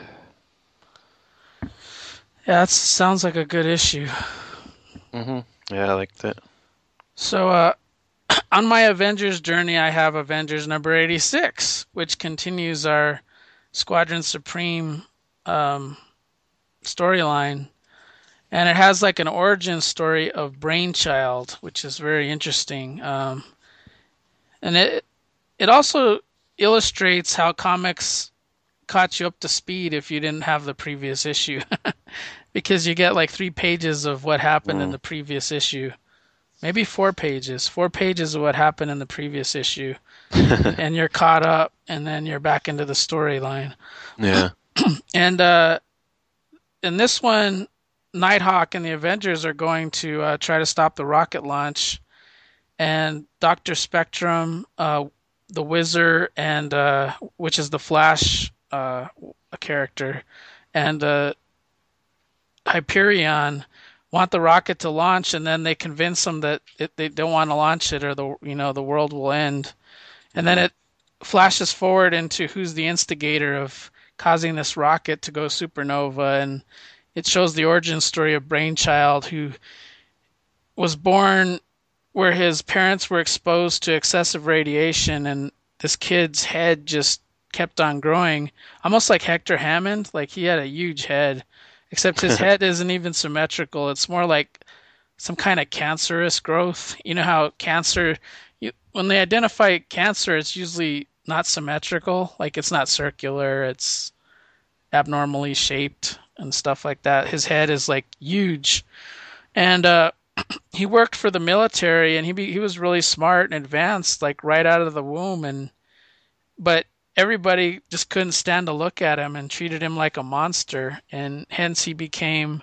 Yeah, that sounds like a good issue.
Mm-hmm. Yeah, I liked it.
So, uh, on my Avengers journey, I have Avengers number eighty-six, which continues our Squadron Supreme um, storyline. And it has like an origin story of Brainchild, which is very interesting. Um, and it it also illustrates how comics caught you up to speed if you didn't have the previous issue. Because you get like three pages of what happened mm. in the previous issue. Maybe four pages. Four pages of what happened in the previous issue. And you're caught up, and then you're back into the storyline.
Yeah.
And uh, in this one, Nighthawk and the Avengers are going to uh, try to stop the rocket launch. And Doctor Spectrum, uh, the Wizard, and uh, which is the Flash uh, a character, and uh, Hyperion want the rocket to launch, and then they convince them that it, they don't want to launch it, or the you know the world will end. And then it flashes forward into who's the instigator of causing this rocket to go supernova, and it shows the origin story of Brainchild, who was born where his parents were exposed to excessive radiation, and this kid's head just kept on growing, almost like Hector Hammond. Like, he had a huge head, except his head isn't even symmetrical. It's more like some kind of cancerous growth. You know how cancer, you, when they identify cancer, it's usually not symmetrical. Like, it's not circular, it's abnormally shaped and stuff like that. His head is like huge. And uh, he worked for the military, and he be, he was really smart and advanced, like right out of the womb. And but everybody just couldn't stand to look at him and treated him like a monster, and hence he became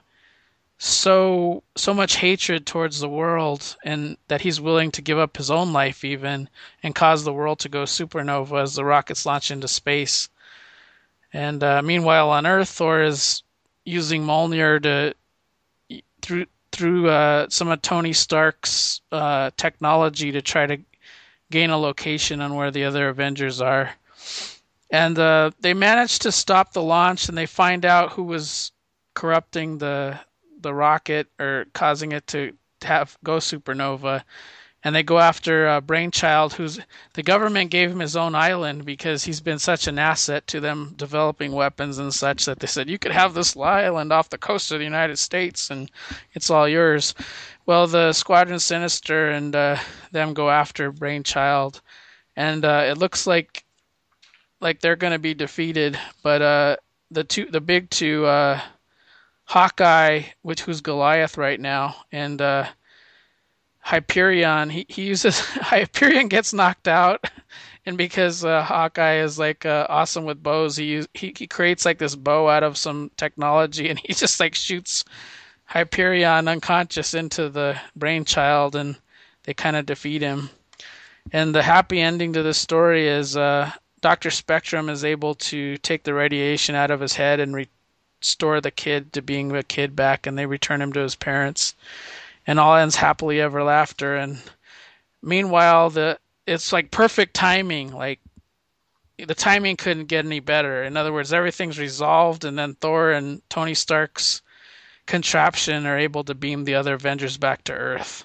so so much hatred towards the world, and that he's willing to give up his own life even and cause the world to go supernova as the rockets launch into space. And uh, meanwhile on Earth, Thor is using Mjolnir to through through uh, some of Tony Stark's uh, technology to try to gain a location on where the other Avengers are. And uh, they managed to stop the launch, and they find out who was corrupting the the rocket or causing it to, to have go supernova. And they go after uh, Brainchild, who's the government gave him his own island because he's been such an asset to them developing weapons and such, that they said, you could have this island off the coast of the United States and it's all yours. Well, the Squadron Sinister and uh, them go after Brainchild, and uh, it looks like like they're going to be defeated. But uh, the two, the big two, uh, Hawkeye, which who's Goliath right now, and uh, Hyperion, he, he uses Hyperion gets knocked out, and because uh, Hawkeye is like uh, awesome with bows, he, use, he he creates like this bow out of some technology, and he just like shoots Hyperion unconscious into the Brainchild, and they kind of defeat him. And the happy ending to the story is uh, Doctor Spectrum is able to take the radiation out of his head and restore the kid to being a kid back, and they return him to his parents. And all ends happily ever after. And meanwhile, the it's like perfect timing. Like, the timing couldn't get any better. In other words, everything's resolved, and then Thor and Tony Stark's contraption are able to beam the other Avengers back to Earth.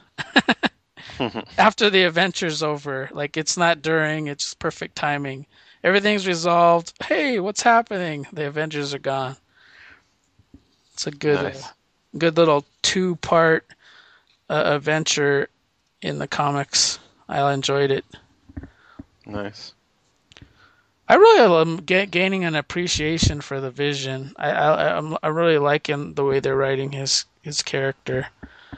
After the adventure's over. Like, it's not during, it's perfect timing. Everything's resolved. Hey, what's happening? The Avengers are gone. It's a good, nice. uh, good little two-part uh, adventure in the comics. I enjoyed it.
Nice.
I really am ga- gaining an appreciation for the Vision. I, I I'm I really liking the way they're writing his his character.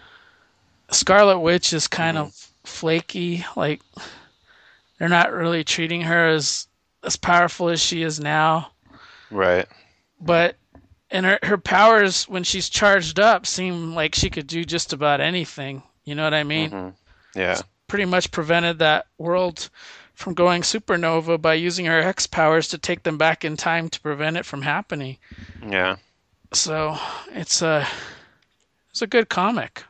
Scarlet Witch is kind mm-hmm. of flaky. Like, they're not really treating her as as powerful as she is now.
Right.
But and her her powers, when she's charged up, seem like she could do just about anything. You know what I mean?
Mm-hmm. Yeah.
It's pretty much prevented that world from going supernova by using her X powers to take them back in time to prevent it from happening.
Yeah.
So it's a it's a good comic.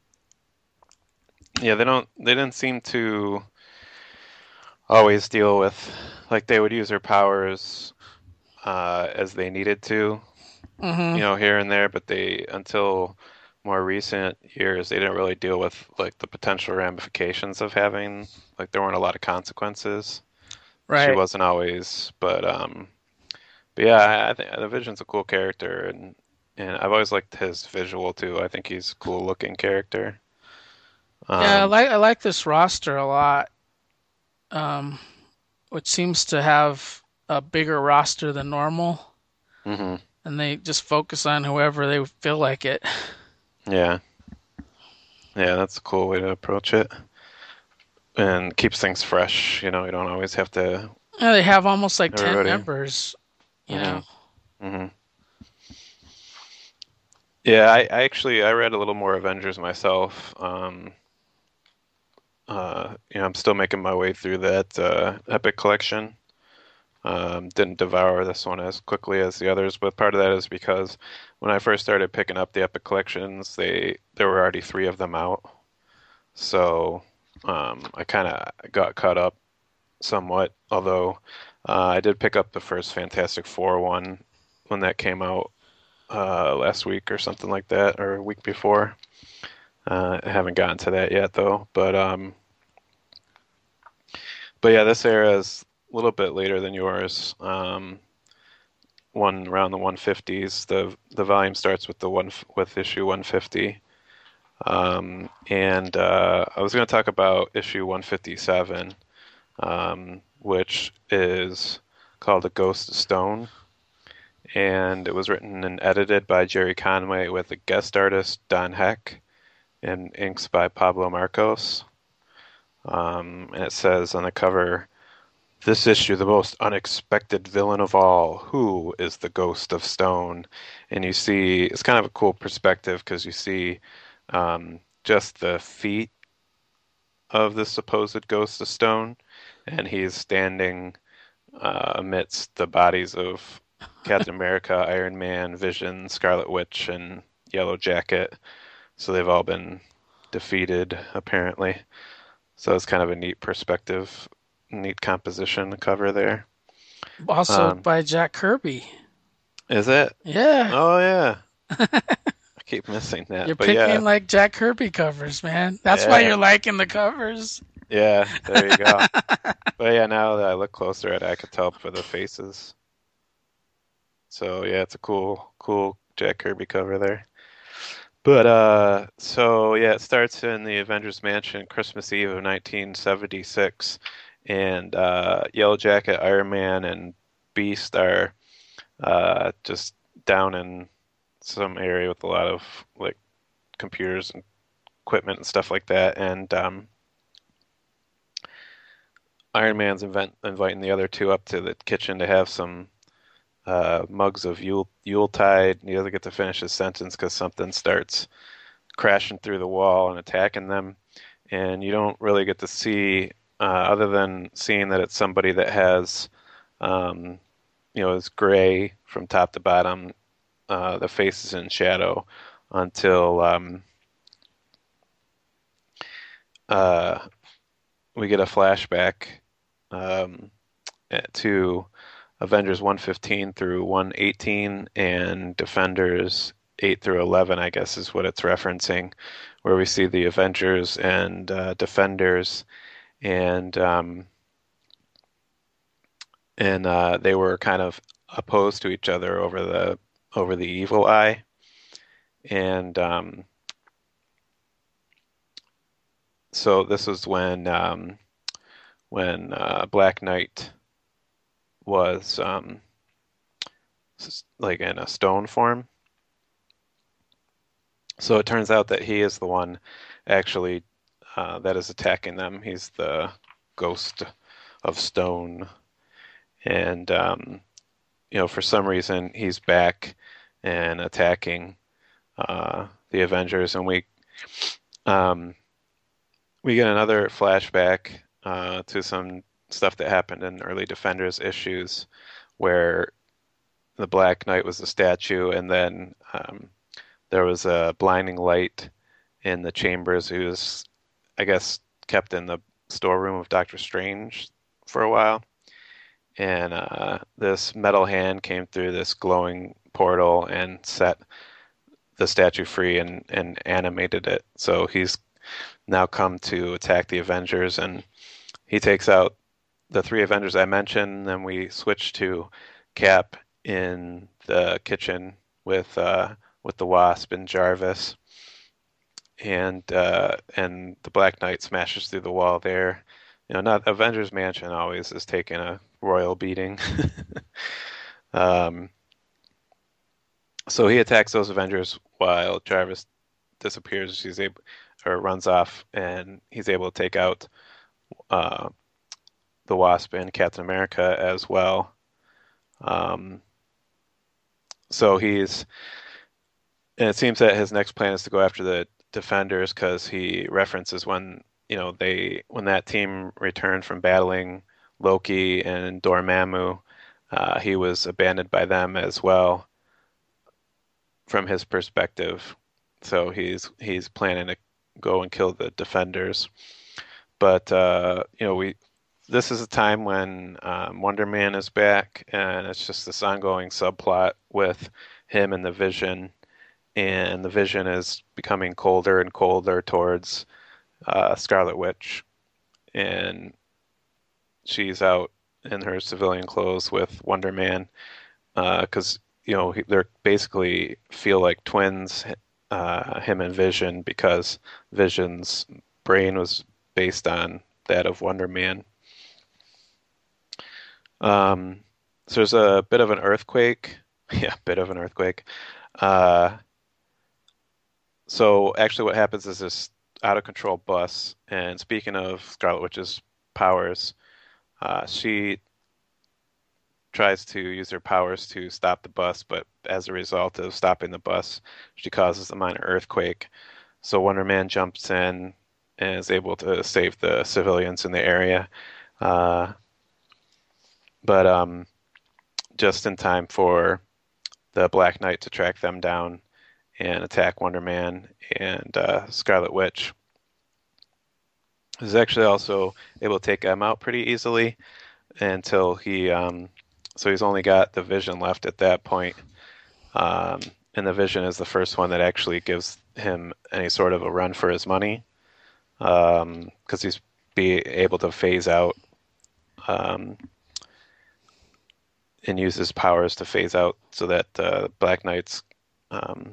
Yeah, they don't they didn't seem to always deal with, like, they would use her powers uh, as they needed to,
Mm-hmm.
you know, here and there, but they, until more recent years, they didn't really deal with like the potential ramifications of having, like, there weren't a lot of consequences. She
Right.
wasn't always, but um, but yeah, I, I think the Vision's a cool character, and and I've always liked his visual too. I think he's a cool looking character.
Yeah, I
Um,
like I like this roster a lot. Um, which seems to have a bigger roster than normal,
hmm
and they just focus on whoever they feel like it.
Yeah, yeah, that's a cool way to approach it, and keeps things fresh. You know, you don't always have to
Yeah, they have almost like ten
everybody.
members. You
hmm
know.
hmm Yeah, I, I actually I read a little more Avengers myself. Um, uh, you know, I'm still making my way through that uh, Epic collection. Um, didn't devour this one as quickly as the others, but part of that is because when I first started picking up the Epic collections, they there were already three of them out. So um, I kind of got caught up somewhat. Although uh, I did pick up the first Fantastic Four one when that came out uh, last week or something like that, or a week before. Uh, I haven't gotten to that yet though, but um, but yeah, this era is a little bit later than yours. Um, one around the one fifties. The the volume starts with the one with issue one fifty. Um, and uh, I was going to talk about issue one fifty-seven, um, which is called The Ghost of Stone, and it was written and edited by Jerry Conway with a guest artist Don Heck and inks by Pablo Marcos. Um, and it says on the cover, "This issue, the most unexpected villain of all. Who is the Ghost of Stone?" And you see, it's kind of a cool perspective because you see um, just the feet of the supposed Ghost of Stone, and he's standing uh, amidst the bodies of Captain America, Iron Man, Vision, Scarlet Witch, and Yellow Jacket. So they've all been defeated, apparently. So it's kind of a neat perspective, neat composition cover there.
Also
Um,
by Jack Kirby.
is it?
Yeah.
Oh yeah. I keep missing that,
You're
but yeah,
picking like Jack Kirby covers, man. That's why
yeah,
you're liking the covers.
yeah. There you go. But yeah, now that I look closer at it, I could tell for the faces. So yeah, it's a cool, cool Jack Kirby cover there. But uh, so yeah, it starts in the Avengers Mansion, Christmas Eve of nineteen seventy-six, and uh, Yellow Jacket, Iron Man, and Beast are uh, just down in some area with a lot of like computers and equipment and stuff like that. And um, Iron Man's invent, inviting the other two up to the kitchen to have some uh, mugs of Yule Yuletide. And he doesn't get to finish his sentence because something starts crashing through the wall and attacking them. And you don't really get to see, uh, other than seeing that it's somebody that has, um, you know, is gray from top to bottom. Uh, the face is in shadow until um, uh, we get a flashback um, to Avengers one fifteen through one eighteen and Defenders eight through eleven, I guess is what it's referencing, where we see the Avengers and uh, Defenders, and um, and uh, they were kind of opposed to each other over the over the Evil Eye, and um, so this was when um, when uh, Black Knight was um, like in a stone form. So it turns out that he is the one actually uh, that is attacking them. He's the ghost of stone, and um, you know, for some reason he's back and attacking uh, the Avengers, and we um, we get another flashback uh, to some stuff that happened in early Defenders issues, where the Black Knight was a statue, and then um, there was a blinding light in the chambers. Who was, I guess, kept in the storeroom of Doctor Strange for a while. And uh, this metal hand came through this glowing portal and set the statue free and, and animated it. So he's now come to attack the Avengers, and he takes out the three Avengers I mentioned. Then we switch to Cap in the kitchen with uh, with the Wasp and Jarvis, and uh, and the Black Knight smashes through the wall there. You know, not Avengers Mansion always is taking a royal beating. um, so he attacks those Avengers while Jarvis disappears. He's able or runs off, and he's able to take out uh, the Wasp and Captain America as well. Um, so he's, and it seems that his next plan is to go after the Defenders, because he references when, you know, they, when that team returned from battling Loki and Dormammu, uh, he was abandoned by them as well from his perspective. So he's, he's planning to go and kill the Defenders. But, uh, you know, we, this is a time when um, Wonder Man is back, and it's just this ongoing subplot with him and the Vision, and the Vision is becoming colder and colder towards uh, Scarlet Witch, and she's out in her civilian clothes with Wonder Man, because uh, you know they're basically feel like twins, uh, him and Vision, because Vision's brain was based on that of Wonder Man. Um, so there's a bit of an earthquake. Yeah, bit of an earthquake. Uh, so actually what happens is this out of control bus, and speaking of Scarlet Witch's powers, uh, she tries to use her powers to stop the bus, but as a result of stopping the bus, she causes a minor earthquake. So Wonder Man jumps in and is able to save the civilians in the area. Uh, but um, just in time for the Black Knight to track them down and attack Wonder Man and uh, Scarlet Witch. He's actually also able to take them out pretty easily until he, um, so he's only got the Vision left at that point. Um, and the Vision is the first one that actually gives him any sort of a run for his money, because um, he's be able to phase out um, and use his powers to phase out so that uh, Black Knight's um,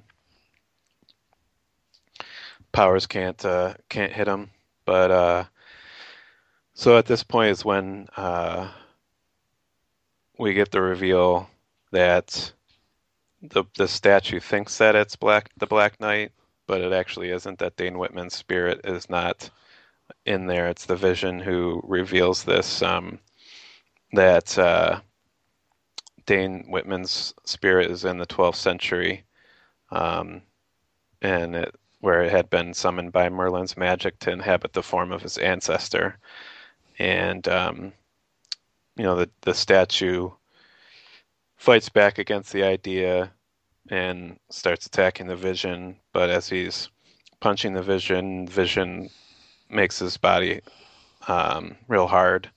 powers can't uh, can't hit him. But uh, so at this point is when uh, we get the reveal that the the statue thinks that it's Black the Black Knight, but it actually isn't. That Dane Whitman's spirit is not in there. It's the Vision who reveals this. Um, that uh, Dane Whitman's spirit is in the twelfth century, um, and it, where it had been summoned by Merlin's magic to inhabit the form of his ancestor. And um, you know, the the statue fights back against the idea and starts attacking the Vision. But as he's punching the Vision, Vision makes his body um, real hard.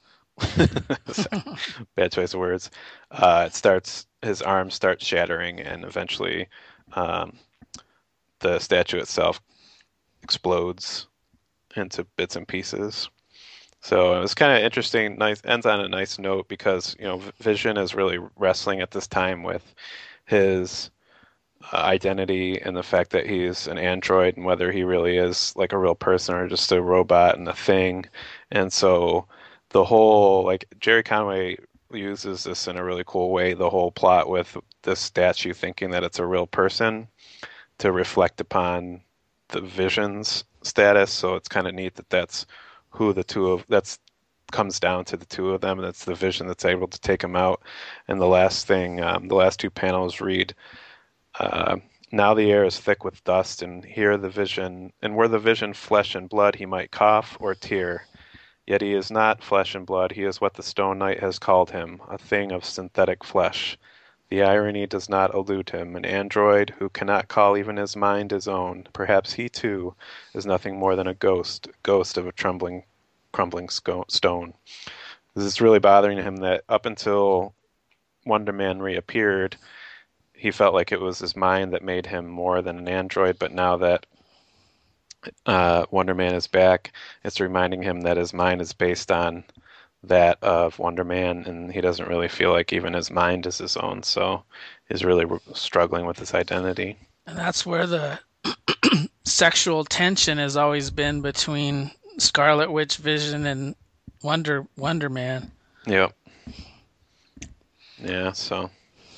Bad choice of words. Uh, it starts, his arms start shattering, and eventually um, the statue itself explodes into bits and pieces. So it was kind of interesting. Nice, ends on a nice note, because you know Vision is really wrestling at this time with his uh, identity and the fact that he's an android, and whether he really is like a real person or just a robot and a thing. And so the whole, like, Jerry Conway uses this in a really cool way, the whole plot with this statue thinking that it's a real person, to reflect upon the Vision's status. So it's kind of neat that that's who the two of, that's comes down to the two of them, and it's the Vision that's able to take him out. And the last thing, um, the last two panels read, uh, now the air is thick with dust, and here the Vision, and were the Vision flesh and blood, he might cough or tear. Yet he is not flesh and blood. He is what the Stone Knight has called him, a thing of synthetic flesh. The irony does not elude him. An android who cannot call even his mind his own. Perhaps he, too, is nothing more than a ghost, ghost of a trembling, crumbling sco- stone. This is really bothering him that up until Wonder Man reappeared, he felt like it was his mind that made him more than an android, but now that uh, Wonder Man is back, it's reminding him that his mind is based on that of Wonder Man, and he doesn't really feel like even his mind is his own, so he's really struggling with his identity.
And that's where the sexual tension has always been between Scarlet Witch, Vision, and Wonder Wonder Man.
Yep. Yeah, so...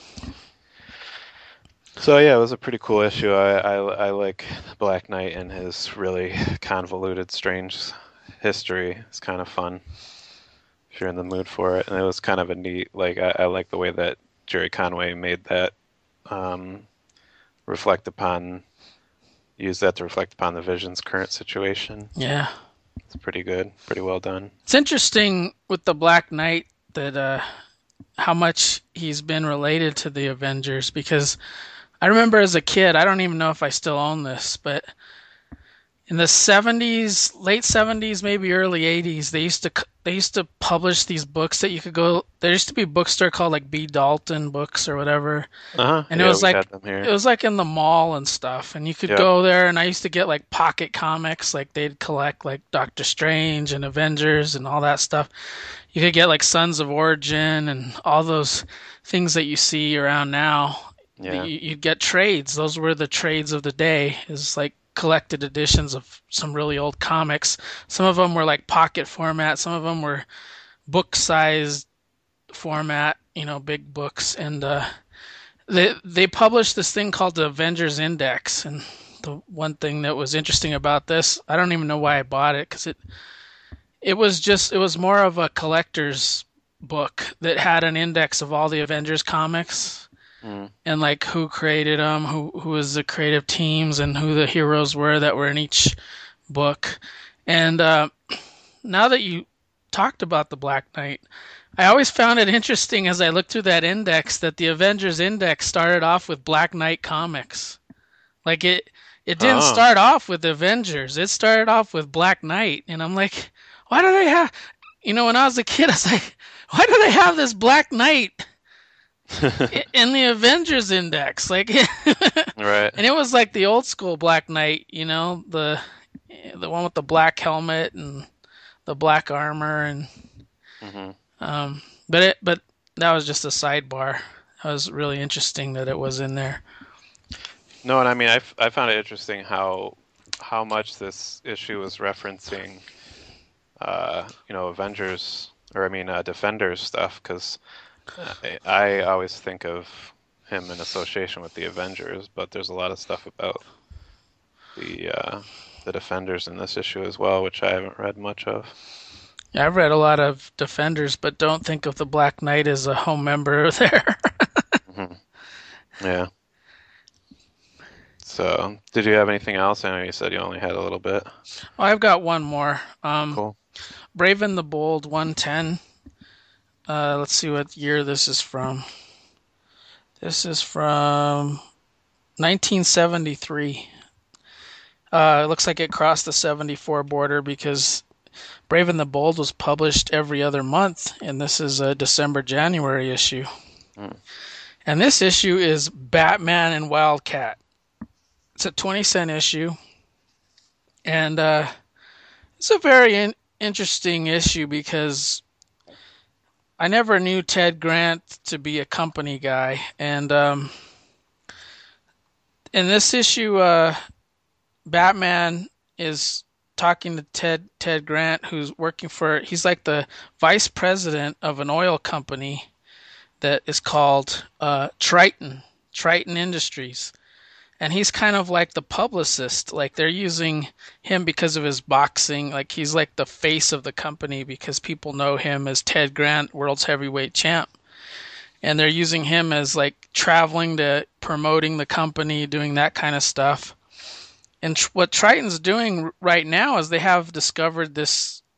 So yeah, it was a pretty cool issue. I, I, I like Black Knight and his really convoluted, strange history. It's kind of fun if you're in the mood for it. And it was kind of a neat, like, I, I like the way that Jerry Conway made that um, reflect upon, use that to reflect upon the Vision's current situation.
Yeah.
It's pretty good, pretty well done.
It's interesting with the Black Knight that uh, how much he's been related to the Avengers, because I remember as a kid, I don't even know if I still own this, but in the seventies, late seventies, maybe early eighties, they used to they used to publish these books that you could go. There used to be a bookstore called like B. Dalton Books or whatever,
uh-huh.
and
yeah,
it was
we
like
had them here.
it was like in the mall and stuff, and you could
Yep.
go there. And I used to get like pocket comics, like they'd collect like Doctor Strange and Avengers and all that stuff. You could get like Sons of Origin and all those things that you see around now.
Yeah.
You, you'd get trades. Those were the trades of the day. Is like collected editions of some really old comics. Some of them were like pocket format. Some of them were book-sized format. You know, big books. And uh, they they published this thing called the Avengers Index. And the one thing that was interesting about this, I don't even know why I bought it, because it it was just it was more of a collector's book that had an index of all the Avengers comics. Mm. And like who created them, who who was the creative teams, and who the heroes were that were in each book. And uh, now that you talked about the Black Knight, I always found it interesting as I looked through that index that the Avengers Index started off with Black Knight comics. Like it, it didn't
oh.
start off with Avengers. It started off with Black Knight, and I'm like, why do they have? You know, when I was a kid, I was like, why do they have this Black Knight in the Avengers Index? Like,
right.
And it was like the old school Black Knight, you know, the the one with the black helmet and the black armor, and
mm-hmm.
um, but it but that was just a sidebar. It was really interesting that it was in there.
No, and I mean, I, I found it interesting how how much this issue was referencing, uh, you know, Avengers or I mean, uh, Defenders stuff, because I, I always think of him in association with the Avengers, but there's a lot of stuff about the uh, the Defenders in this issue as well, which I haven't read much of.
Yeah, I've read a lot of Defenders, but don't think of the Black Knight as a home member there.
mm-hmm. Yeah. So, did you have anything else? I know you said you only had a little bit.
Oh, I've got one more. Um,
cool.
Brave and the Bold one ten. Uh, let's see what year this is from. This is from nineteen seventy-three. Uh, it looks like it crossed the seventy-four border because Brave and the Bold was published every other month, and this is a December-January issue. Mm. And this issue is Batman and Wildcat. It's a twenty cent issue, and uh, it's a very in- interesting issue because I never knew Ted Grant to be a company guy, and um, in this issue, uh, Batman is talking to Ted Ted Grant, who's working for, he's like the vice president of an oil company that is called uh, Triton, Triton Industries. And he's kind of like the publicist. Like they're using him because of his boxing. Like he's like the face of the company because people know him as Ted Grant, world's heavyweight champ. And they're using him as like traveling to promoting the company, doing that kind of stuff. And tr- what Triton's doing right now is they have discovered this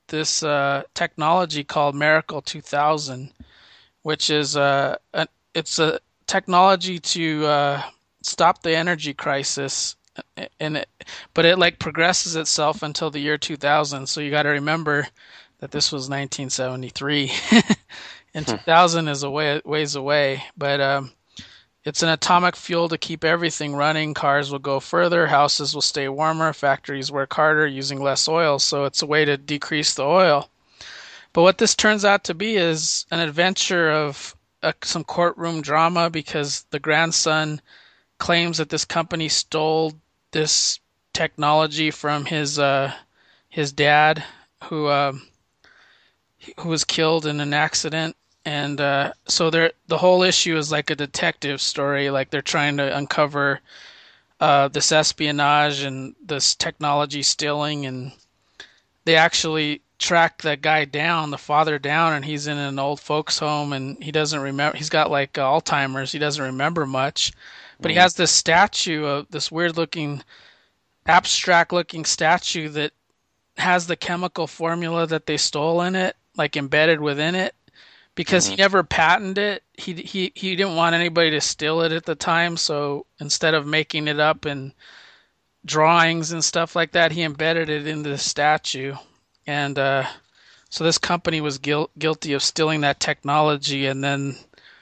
this uh, technology called Miracle two thousand, which is uh, a, it's a technology to uh, stop the energy crisis, and it, but it like progresses itself until the year two thousand. So you got to remember that this was nineteen seventy-three, and two thousand is a way, ways away. But um, it's an atomic fuel to keep everything running. Cars will go further, houses will stay warmer, factories work harder using less oil. So it's a way to decrease the oil. But what this turns out to be is an adventure of uh, some courtroom drama, because the grandson claims that this company stole this technology from his uh, his dad, who um, who was killed in an accident. And uh, so they're, the whole issue is like a detective story. Like they're trying to uncover uh, this espionage and this technology stealing, and they actually track that guy down, the father down, and he's in an old folks home, and he doesn't remember. He's got like uh, Alzheimer's. He doesn't remember much, but mm. he has this statue of this weird-looking, abstract-looking statue that has the chemical formula that they stole in it, like embedded within it. Because mm-hmm. he never patented it, he he he didn't want anybody to steal it at the time. So instead of making it up in drawings and stuff like that, he embedded it into the statue. And uh, so this company was guil- guilty of stealing that technology, and then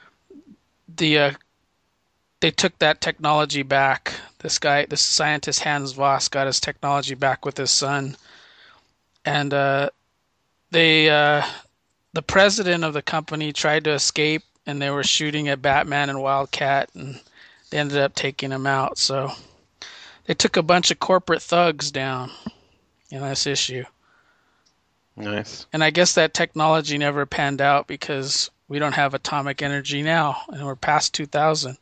the uh, they took that technology back. This guy, this scientist Hans Voss, got his technology back with his son, and uh, they. Uh, The president of the company tried to escape, and they were shooting at Batman and Wildcat, and they ended up taking him out. So they took a bunch of corporate thugs down in this issue.
Nice.
And I guess that technology never panned out because we don't have atomic energy now, and we're past two thousand.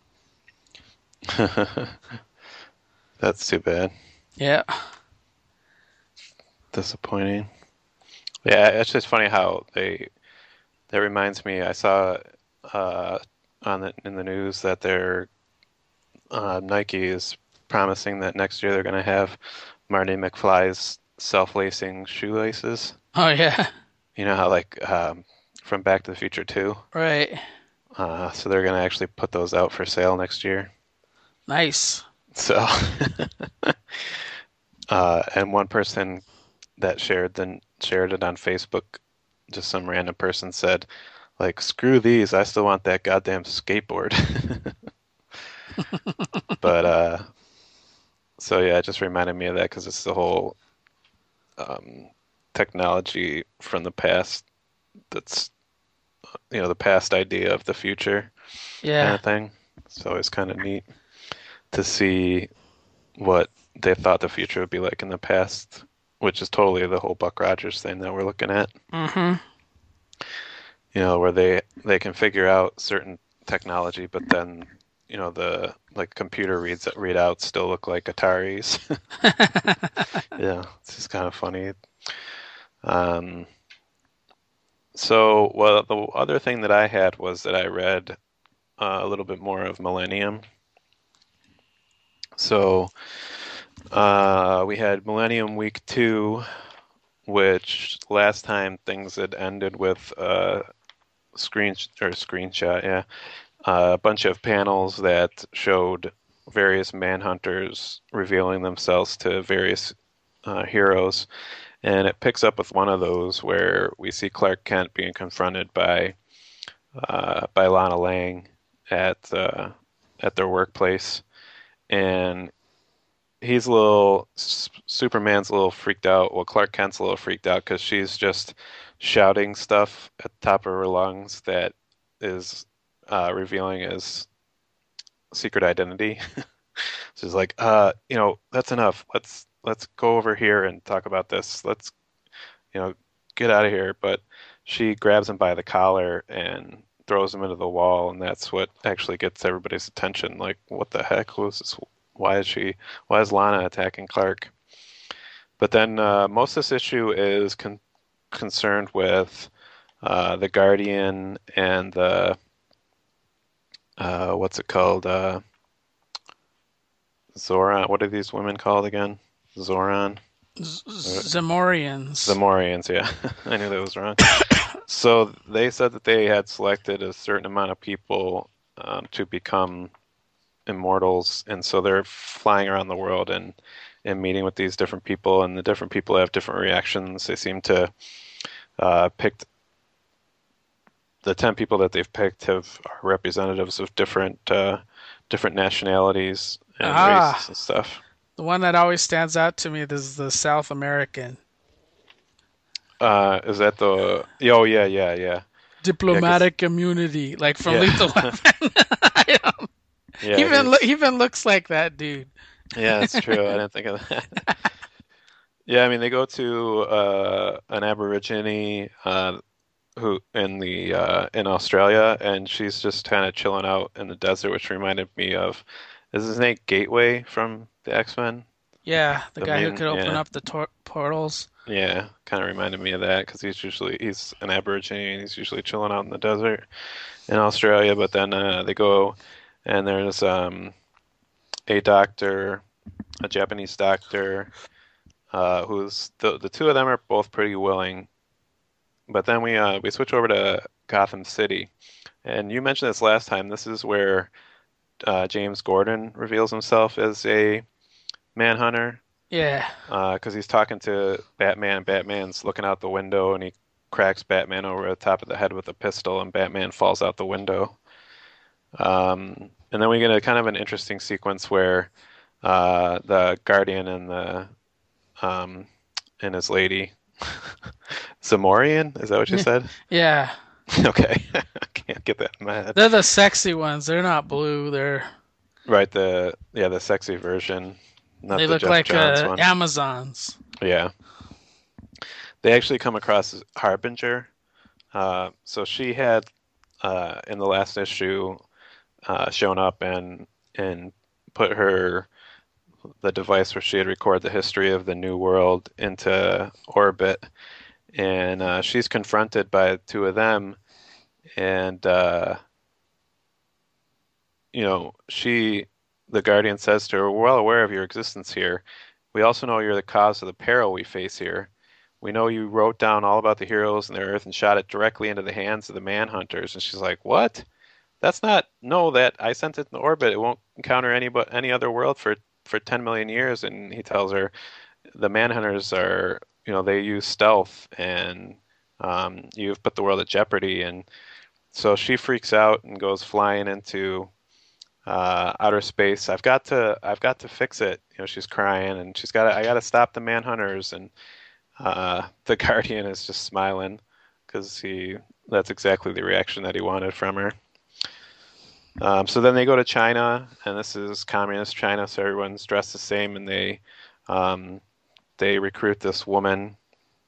That's too bad.
Yeah.
Disappointing. Yeah, it's just funny how they... That reminds me, I saw uh, on the, in the news that they're, uh, Nike is promising that next year they're going to have Marty McFly's self-lacing shoelaces.
Oh, yeah.
You know how, like, um, from Back to the Future two?
Right.
Uh, so they're going to actually put those out for sale next year.
Nice.
So, uh, and one person that shared the, shared it on Facebook, just some random person said, like, screw these, I still want that goddamn skateboard. But, uh, so yeah, it just reminded me of that because it's the whole um, technology from the past that's, you know, the past idea of the future
yeah.
kind of thing. So it's kind of neat to see what they thought the future would be like in the past, which is totally the whole Buck Rogers thing that we're looking at.
Mm-hmm.
You know, where they, they can figure out certain technology, but then, you know, the like computer reads readouts still look like Ataris. Yeah, it's just kind of funny. Um, so, well, the other thing that I had was that I read uh, a little bit more of Millennium. So, uh, we had Millennium Week two, which last time things had ended with uh, screen or screenshot, yeah, uh, a bunch of panels that showed various manhunters revealing themselves to various uh, heroes, and it picks up with one of those where we see Clark Kent being confronted by uh, by Lana Lang at uh, at their workplace, and he's a little, Superman's a little freaked out. Well, Clark Kent's a little freaked out because she's just shouting stuff at the top of her lungs that is uh, revealing his secret identity. She's like, uh, you know, that's enough. Let's let's go over here and talk about this. Let's, you know, get out of here. But she grabs him by the collar and throws him into the wall, and that's what actually gets everybody's attention. Like, what the heck? Who's this? Why is she? Why is Lana attacking Clark? But then uh, most of this issue is con- concerned with uh, the Guardian and the uh, what's it called? Uh, Zoran. What are these women called again? Zoran.
Z-
Uh,
Zamorians.
Zamorians, yeah. I knew that was wrong. So they said that they had selected a certain amount of people um, to become immortals, and so they're flying around the world and and meeting with these different people, and the different people have different reactions. They seem to uh, picked the ten people that they've picked have are representatives of different uh, different nationalities and races
Ah,
and stuff.
the one that always stands out to me is the South American
Uh, is that the? Oh yeah, yeah, yeah, yeah. Cause
diplomatic immunity, like from
yeah,
Lethal Weapon. I don't- he
yeah,
even lo- he
he's
even looks like that dude.
yeah. That's true. I didn't think of that. Yeah, I mean they go to uh, an Aborigine uh, who in the uh, in Australia, and she's just kind of chilling out in the desert, which reminded me of is his name Gateway from the X-Men?
Yeah, the
The
guy who
main,
could open
yeah,
up the tor- portals.
yeah, kind of reminded me of that because he's usually he's an Aborigine and he's usually chilling out in the desert in Australia, but then uh, they go and there's um, a doctor, a Japanese doctor, uh, who's the the two of them are both pretty willing, but then we uh, we switch over to Gotham City, and you mentioned this last time. This is where uh, James Gordon reveals himself as a manhunter
Yeah,
because he's talking to Batman. Batman's looking out the window and he cracks Batman over the top of the head with a pistol, and Batman falls out the window. Um, and then we get a kind of an interesting sequence where uh, the Guardian and the um, and his lady, Zamorian, is that what you said?
yeah.
Okay, I can't get that in my head.
They're the sexy ones. They're not blue. They're
Right, the yeah, the sexy version, not
they
the
look
Jeff
like
Johns
uh,
one.
Amazons.
Yeah, they actually come across as Harbinger. Uh, so she had uh, in the last issue uh, shown up and and put her the device where she had recorded the history of the New World into orbit, and uh, she's confronted by two of them, and uh, you know she the Guardian says to her, "We're well aware of your existence here. We also know you're the cause of the peril we face here. We know you wrote down all about the heroes and the Earth and shot it directly into the hands of the Manhunters." And she's like, "What? That's not no. That I sent it in orbit. It won't encounter any but any other world for for ten million years." And he tells her the Manhunters are, you know, they use stealth and um, you've put the world at jeopardy. And so she freaks out and goes flying into uh, outer space. I've got to, I've got to fix it. You know, she's crying and she's got to, I got to stop the Manhunters. And uh, the Guardian is just smiling because he, that's exactly the reaction that he wanted from her. Um, so then they go to China, and this is communist China, so everyone's dressed the same, and they um, they recruit this woman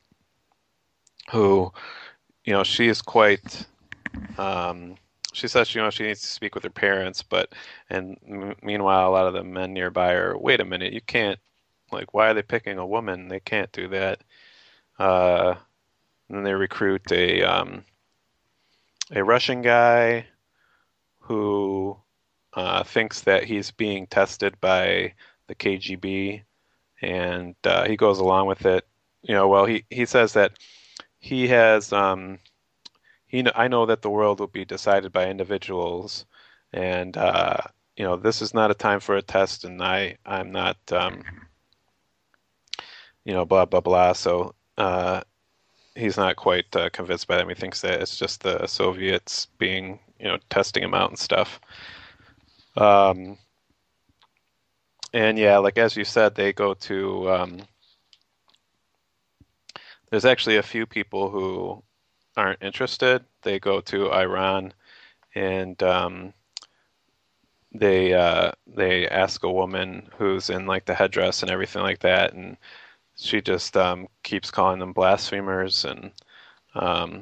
who, you know, she is quite. Um, she says, you know, she needs to speak with her parents, but and m meanwhile, a lot of the men nearby are, wait a minute, you can't, like, why are they picking a woman? They can't do that. Uh, and then they recruit a um, a Russian guy who uh, thinks that he's being tested by the K G B, and uh, he goes along with it. You know, well, he he says that he has um, he kn- I know that the world will be decided by individuals, and uh, you know, this is not a time for a test, and I I'm not um, you know, blah blah blah. So uh, he's not quite uh, convinced by them. He thinks that it's just the Soviets being, you know, testing him out and stuff. Um, and yeah, like as you said, they go to. Um, there's actually a few people who aren't interested. They go to Iran, and um, they uh, they ask a woman who's in like the headdress and everything like that, and she just um, keeps calling them blasphemers. And um,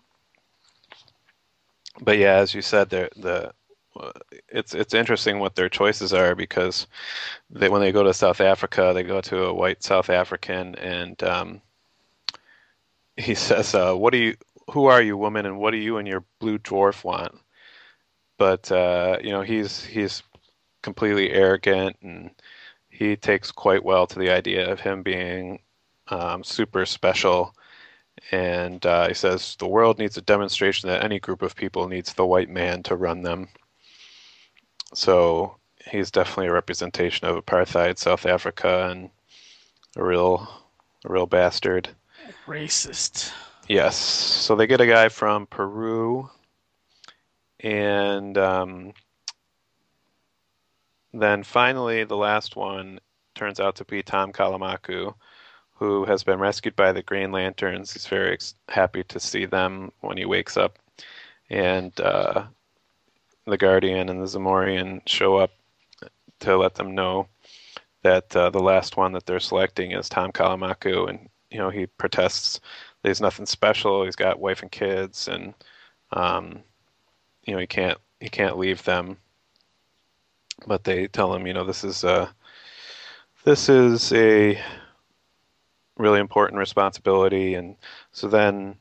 but yeah, as you said, the the it's it's interesting what their choices are because they when they go to South Africa, they go to a white South African, and um, he says, uh, "What do you? Who are you, woman? And what do you and your blue dwarf want?" But uh, you know, he's he's completely arrogant, and he takes quite well to the idea of him being um, super special. And uh, he says the world needs a demonstration that any group of people needs the white man to run them. So he's definitely a representation of apartheid South Africa and a real, a real bastard.
Racist.
Yes. So they get a guy from Peru, and um, then finally the last one turns out to be Tom Kalamaku, who has been rescued by the Green Lanterns. He's very ex- happy to see them when he wakes up. And uh, the Guardian and the Zamorian show up to let them know that uh, the last one that they're selecting is Tom Kalamaku. And, you know, he protests that he's nothing special. He's got wife and kids, and, um, you know, he can't, he can't leave them. But they tell him, you know, this is, uh, this is a really important responsibility. And so then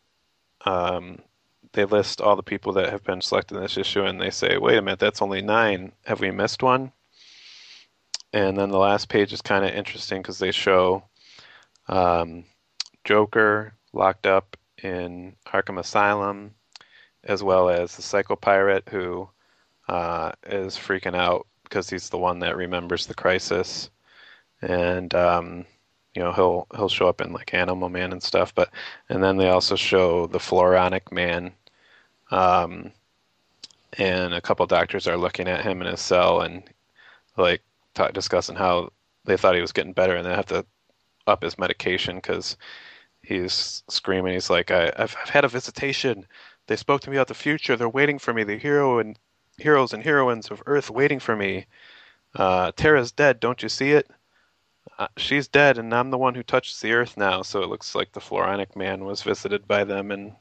um, they list all the people that have been selected in this issue, and they say, wait a minute, that's only nine. Have we missed one? And then the last page is kind of interesting because they show um, Joker locked up in Arkham Asylum, as well as the Psycho Pirate, who uh, is freaking out because he's the one that remembers the crisis. And um, you know, he'll he'll show up in like Animal Man and stuff. But and then they also show the Floronic Man, um, and a couple doctors are looking at him in his cell and like talk, discussing how they thought he was getting better, and they have to up his medication because he's screaming. He's like, I, I've I've had a visitation. They spoke to me about the future. They're waiting for me. The hero and heroes and heroines of Earth waiting for me. Uh, Tara's dead. Don't you see it? Uh, she's dead, and I'm the one who touches the Earth now. So it looks like the Floronic Man was visited by them, and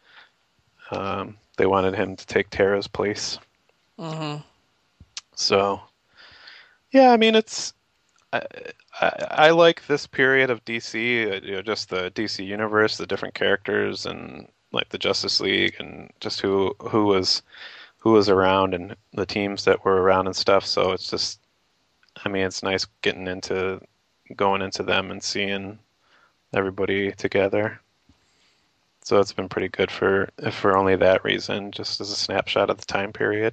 um, they wanted him to take Tara's place.
Mm-hmm.
So, yeah, I mean, it's I, I, I like this period of D C. uh, You know, just the D C universe, the different characters, and like the Justice League, and just who who was who was around, and the teams that were around and stuff. So it's just, I mean, it's nice getting into going into them and seeing everybody together. So it's been pretty good for for only that reason, just as a snapshot of the time period.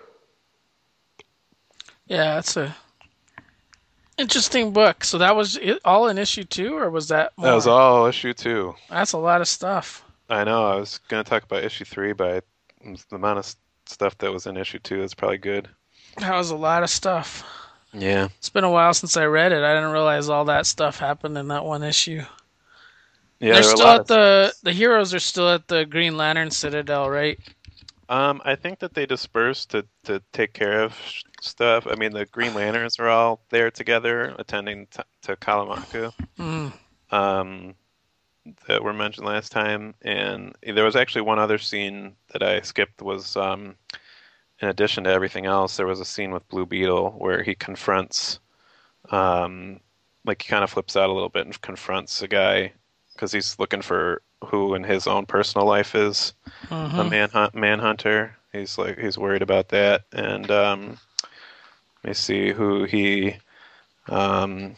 Yeah, that's a interesting book. So that was it, all in issue two, or was that more?
That was all issue two.
That's a lot of stuff.
I know. I was going to talk about issue three, but the amount of stuff that was in issue two is probably good.
That was a lot of stuff.
Yeah.
It's been a while since I read it. I didn't realize all that stuff happened in that one issue.
Yeah,
They're
there were a
still
lot
at
of
the the heroes are still at the Green Lantern Citadel, right?
Um, I think that they dispersed to, to take care of sh- stuff. I mean, the Green Lanterns are all there together, attending t- to Kalamaku,
Mm.
um, that were mentioned last time. And there was actually one other scene that I skipped. Was um, in addition to everything else, there was a scene with Blue Beetle where he confronts, um, like he kind of flips out a little bit and confronts a guy because he's looking for who in his own personal life is
Mm-hmm.
a manhunt manhunter. He's like he's worried about that, and um, let me see who he. Um,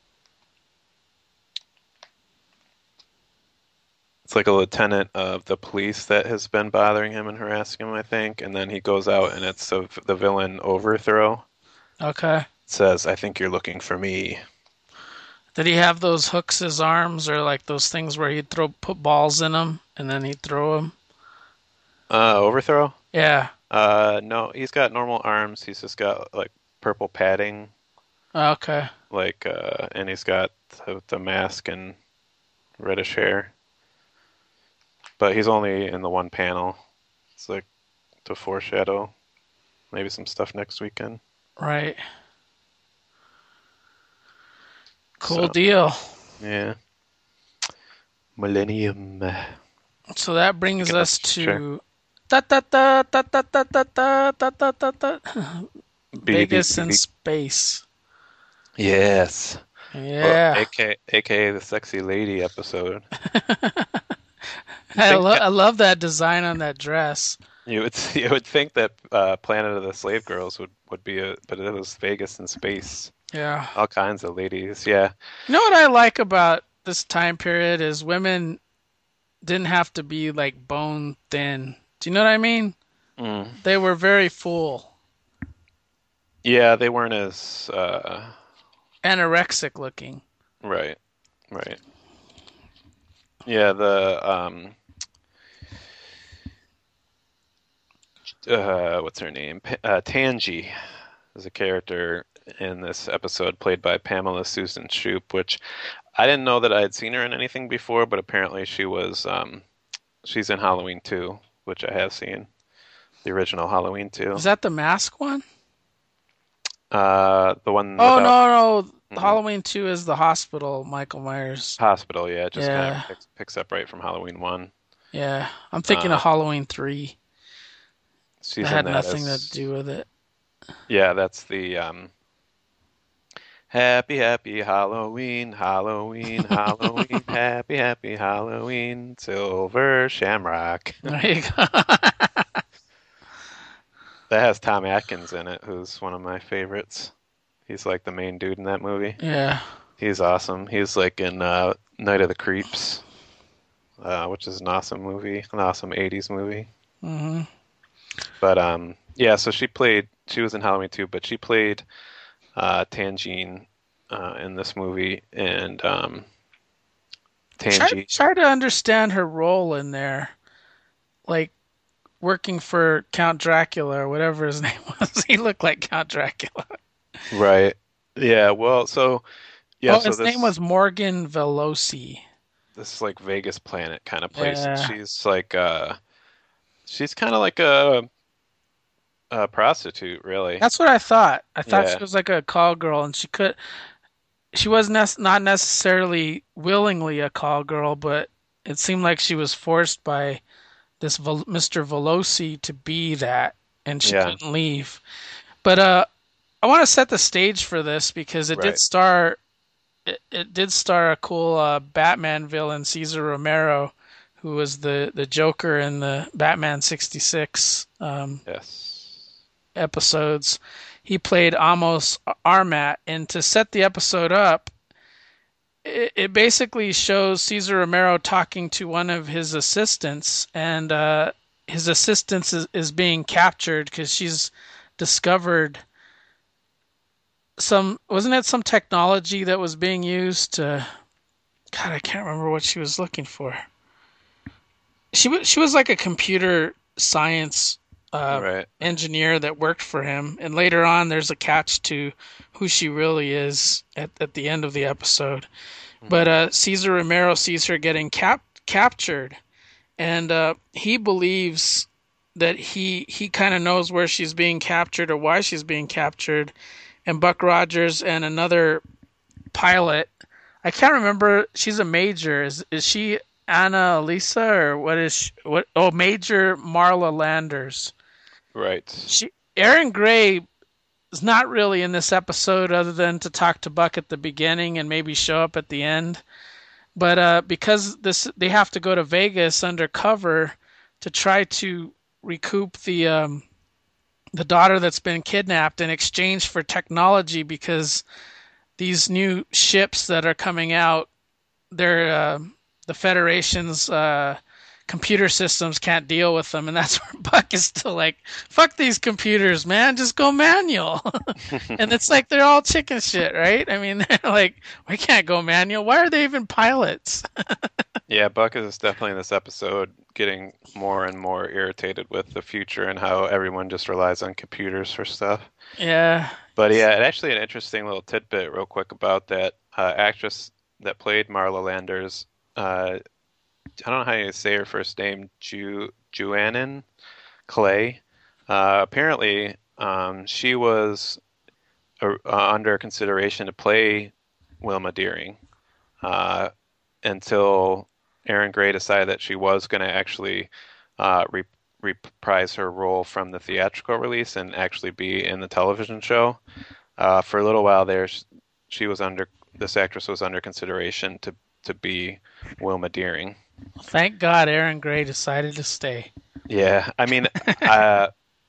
it's like a lieutenant of the police that has been bothering him and harassing him, I think. And then he goes out, and it's a, the villain Overthrow.
Okay.
It says, "I think you're looking for me."
Did he have those hooks as arms, or like those things where he'd throw put balls in them and then he'd throw them?
Uh, Overthrow?
Yeah.
Uh, no, he's got normal arms. He's just got like purple padding,
Okay.
like, uh, and he's got the, the mask and reddish hair. But he's only in the one panel. It's like to foreshadow maybe some stuff next weekend.
Right. Cool
So,
deal.
yeah. Millennium.
So that brings
Get
us
the future.
to da da da da da da da da da da da da Vegas in
B B B.
space.
Yes. Well,
Yeah.
A K, A K A the sexy lady episode.
I,
think
lo-
that-
I love that design on that dress.
You would you would think that uh, Planet of the Slave Girls would, would be a, but it was Vegas in space.
Yeah.
All kinds of ladies. Yeah.
You know what I like about this time period is women didn't have to be like bone thin. Do you know what I mean?
Mm.
They were very full.
Yeah, they weren't as uh,
anorexic looking.
right, right. Yeah, the um, uh, what's her name? Pa- Uh, Tangi is a character in this episode played by Pamela Susan Shoop, which I didn't know that I had seen her in anything before, but apparently she was um, she's in Halloween two, which I have seen, the original Halloween two.
Is that the mask one?
Uh, the one
Oh
without
no, no.
mhm.
Halloween two is the hospital, Michael Myers.
Hospital, yeah, it just kind
Yeah.
of picks, picks up right from Halloween one.
Yeah. I'm thinking of
Uh,
Halloween three. That
she's in
had
that
nothing to
as
do with it.
yeah, that's the um, Happy Happy Halloween, Halloween, Halloween, Happy Happy Halloween, Silver Shamrock.
There you go.
That has Tom Atkins in it, who's one of my favorites. He's like the main dude in that movie.
Yeah.
He's awesome. He's like in uh, Night of the Creeps, uh, which is an awesome movie, an awesome eighties movie.
hmm
But um, yeah, so she played. She was in Halloween too, but she played uh, Tangine uh, in this movie, and um,
Try
Tangi.
try to understand her role in there. Like working for Count Dracula or whatever his name was. He looked like Count Dracula.
Right. Yeah. Well, so yeah,
Oh,
so
his name
this
was Morgan Veloci.
this like Vegas Planet kind of place, and
Yeah.
she's like uh, she's kind of like a, a prostitute, really.
That's what I thought. I thought she
Yeah.
was like a call girl, and she could. She was nec- not necessarily willingly a call girl, but it seemed like she was forced by this Vel- Mister Veloci to be that, and she
Yeah.
couldn't leave. But uh, I want to set the stage for this because it did
Right.
star. It, it did star a cool uh, Batman villain, Caesar Romero, who was the the Joker in the Batman sixty-six um,
Yes.
episodes. He played Amos Armat, and to set the episode up, it, it basically shows Cesar Romero talking to one of his assistants, and uh, his assistant is, is being captured because she's discovered some. Wasn't it some technology that was being used to? God, I can't remember what she was looking for. She was she was like a computer science uh,
Right.
engineer that worked for him, and later on, there's a catch to who she really is at at the end of the episode. But
hmm
uh, Cesar Romero sees her getting cap- captured, and uh, he believes that he he kind of knows where she's being captured or why she's being captured. And Buck Rogers and another pilot, I can't remember. She's a major. Is is she Anna Elisa or what is she, what? Oh, Major Marla Landers.
Right.
She Aaron Gray is not really in this episode other than to talk to Buck at the beginning and maybe show up at the end. But uh, because this, they have to go to Vegas undercover to try to recoup the um, the daughter that's been kidnapped in exchange for technology. Because these new ships that are coming out, they're uh, the Federation's uh, computer systems can't deal with them, and that's where Buck is still like, "Fuck these computers, man! Just go manual." And it's like they're all chicken shit, right? I mean, they're like, "We can't go manual. Why are they even pilots?"
Yeah, Buck is definitely in this episode getting more and more irritated with the future and how everyone just relies on computers for stuff.
Yeah.
But yeah, and actually an interesting little tidbit real quick about that uh, actress that played Marla Landers. Uh, I don't know how you say her first name, Ju Juanan Clay. Uh, apparently, um, she was uh, under consideration to play Wilma Deering uh, until Aaron Gray decided that she was going to actually uh, re reprise her role from the theatrical release and actually be in the television show. Uh, for a little while there, she was under this actress was under consideration to to be Wilma Deering.
Thank God Aaron Gray decided to stay.
Yeah, I mean, uh,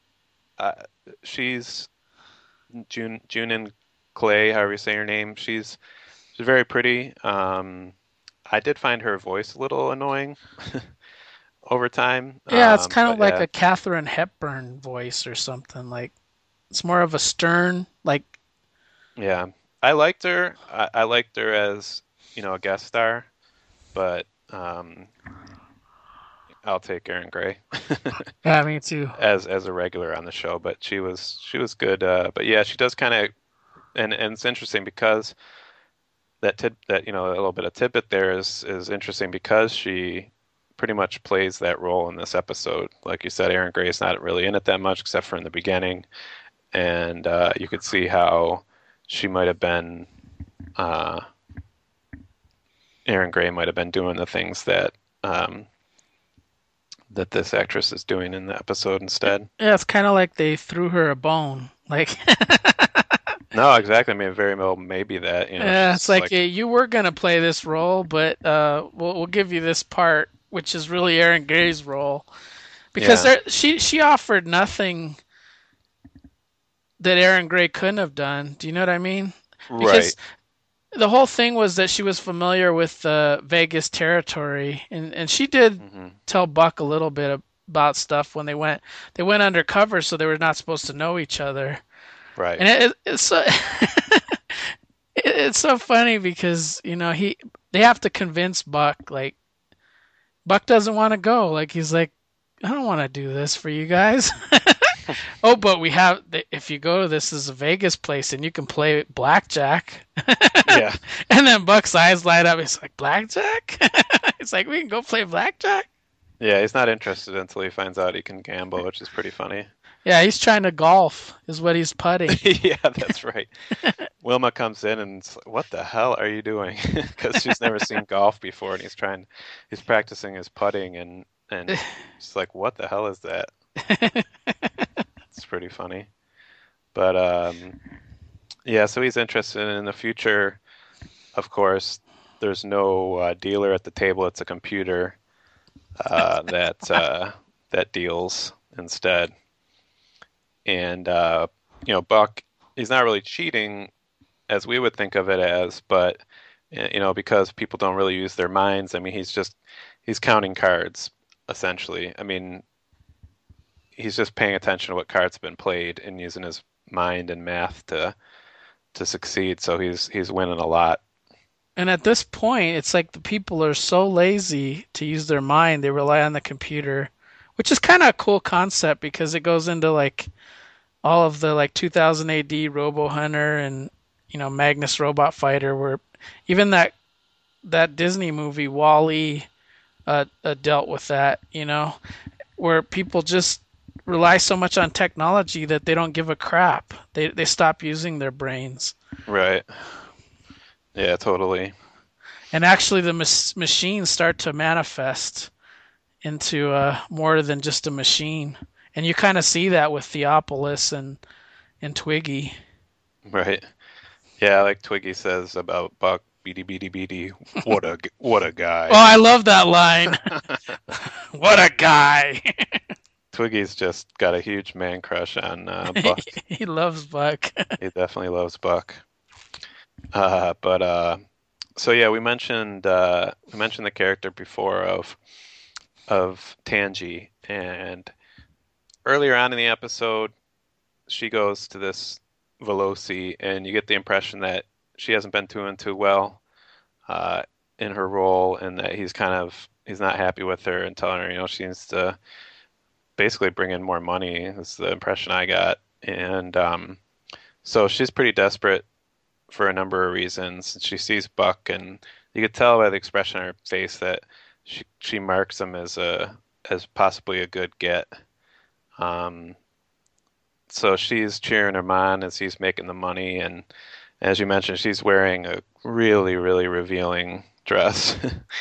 uh, she's June Junin Clay, however you say her name. She's she's very pretty. Um, I did find her voice a little annoying over time.
Yeah, it's
Um,
kind of
but
like
yeah,
a Katharine Hepburn voice or something. Like it's more of a stern, like
yeah, I liked her. I, I liked her as you know a guest star, but um, I'll take Erin Gray
yeah, me too.
as as a regular on the show. But she was she was good. Uh, but yeah, she does kind of, and and it's interesting because that tid that you know a little bit of tidbit there is is interesting because she pretty much plays that role in this episode. Like you said, Erin Gray's not really in it that much except for in the beginning, and uh, you could see how she might have been. Uh, Erin Gray might have been doing the things that um, that this actress is doing in the episode instead.
Yeah, it's kind of like they threw her a bone. Like,
No, exactly. I mean, very well, maybe that you know
yeah, it's
she's
like
like,
yeah, you were gonna play this role, but uh, we'll we'll give you this part, which is really Erin Gray's role, because
yeah,
there she she offered nothing that Erin Gray couldn't have done. Do you know what I mean?
right.
Because the whole thing was that she was familiar with the Vegas territory, and and she did
Hmm.
tell Buck a little bit about stuff when they went they went undercover, so they were not supposed to know each other.
Right.
And it, it's so it's so funny because you know he they have to convince Buck, like Buck doesn't want to go, like he's like I don't want to do this for you guys. Oh, but we have if you go to this is a Vegas place and you can play blackjack.
Yeah.
And then Buck's eyes light up. He's like, blackjack? It's like, we can go play blackjack?
Yeah, he's not interested until he finds out he can gamble, which is pretty funny.
Yeah, he's trying to golf, is what he's putting.
Yeah, that's right. Wilma comes in and it's like, what the hell are you doing? Because she's never seen golf before, and he's trying, he's practicing his putting, and and she's like, what the hell is that? It's pretty funny. But um, yeah, so he's interested in the future. Of course, there's no uh, dealer at the table; it's a computer uh, that uh, that deals instead. And uh, you know, Buck, he's not really cheating as we would think of it as, but you know, because people don't really use their minds. I mean, he's just he's counting cards essentially. I mean, he's just paying attention to what cards have been played and using his mind and math to to succeed. So he's he's winning a lot.
And at this point, it's like the people are so lazy to use their mind, they rely on the computer, which is kind of a cool concept because it goes into like all of the like two thousand A D Robo Hunter and you know Magnus Robot Fighter, where even that that Disney movie Wall-E uh, uh, dealt with that. You know, where people just rely so much on technology that they don't give a crap. They they stop using their brains.
Right. Yeah, totally.
And actually, the mas- machines start to manifest into uh, more than just a machine. And you kind of see that with Theopolis and and Twiggy.
Right. Yeah, like Twiggy says about Buck, beady beady beady. What a what a guy.
Oh, I love that line. What a guy.
Twiggy's just got a huge man crush on uh, Buck.
He loves Buck.
He definitely loves Buck. Uh, but uh, so yeah, we mentioned uh, we mentioned the character before of of Tangy, and earlier on in the episode, she goes to this Veloci, and you get the impression that she hasn't been doing too well uh, in her role, and that he's kind of he's not happy with her and telling her, you know, she needs to basically bring in more money. Is the impression I got, and um, so she's pretty desperate for a number of reasons. She sees Buck, and you could tell by the expression on her face that she she marks him as a as possibly a good get. Um, so she's cheering him on as he's making the money, and as you mentioned, she's wearing a really really revealing dress.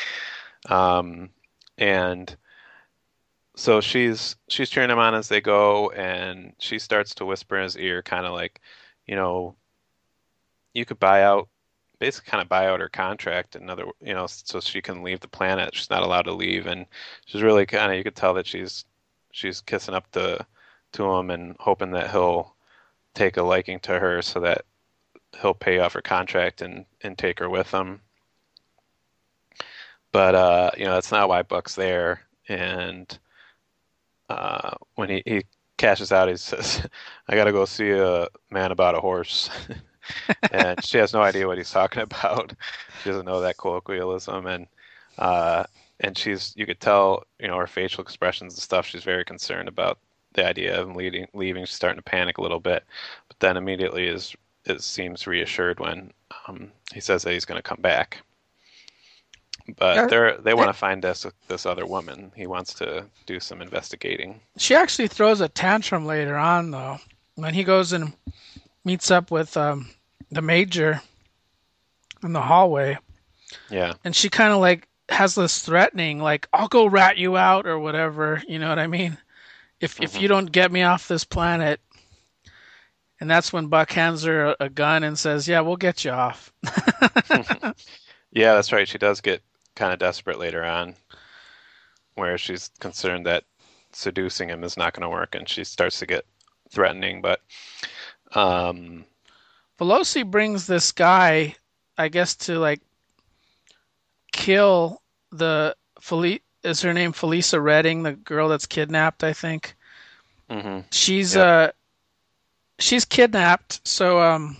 um, and so she's she's cheering him on as they go, and she starts to whisper in his ear, kind of like, you know, you could buy out, basically kind of buy out her contract, another, you know, so she can leave the planet. She's not allowed to leave, and she's really kind of, you could tell that she's she's kissing up to to him and hoping that he'll take a liking to her, so that he'll pay off her contract and and take her with him. but uh, you know that's not why Buck's there. And uh, when he, he cashes out, he says, "I gotta go see a man about a horse," and she has no idea what he's talking about. She doesn't know that colloquialism, and uh, and she's you could tell you know her facial expressions and stuff. She's very concerned about the idea of him leading, leaving. She's starting to panic a little bit, but then immediately is it seems reassured when um, he says that he's going to come back. But they're they want to find this this other woman. He wants to do some investigating.
She actually throws a tantrum later on, though, when he goes and meets up with um, the major in the hallway.
Yeah.
And she kind of like has this threatening, like, I'll go rat you out or whatever. You know what I mean? If mm-hmm. if you don't get me off this planet. And that's when Buck hands her a, a gun and says, yeah, we'll get you off.
Yeah, that's right. She does get kind of desperate later on, where she's concerned that seducing him is not going to work, and she starts to get threatening. But um,
Veloci brings this guy, I guess, to like kill the Fel- is her name Felisa Redding, the girl that's kidnapped, I think.
Mm-hmm.
She's
yep.
uh she's kidnapped, so um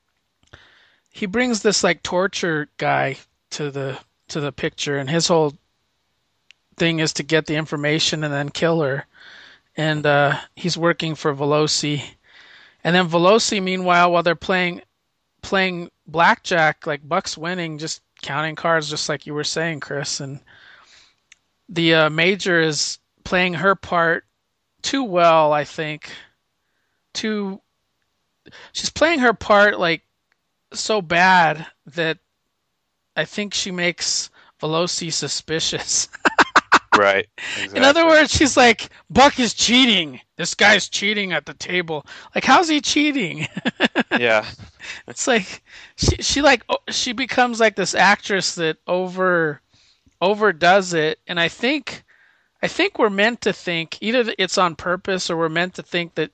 he brings this like torture guy to the to the picture, and his whole thing is to get the information and then kill her. And uh, he's working for Veloci. And then Veloci, meanwhile, while they're playing playing blackjack, like Buck's winning, just counting cards, just like you were saying, Chris. And the uh, major is playing her part too well, I think. Too, she's playing her part like so bad that I think she makes Veloci suspicious.
Right. Exactly.
In other words, she's like, Buck is cheating. This guy's cheating at the table. Like, how's he cheating?
Yeah.
It's like she she like she becomes like this actress that over overdoes it, and I think I think we're meant to think either it's on purpose or we're meant to think that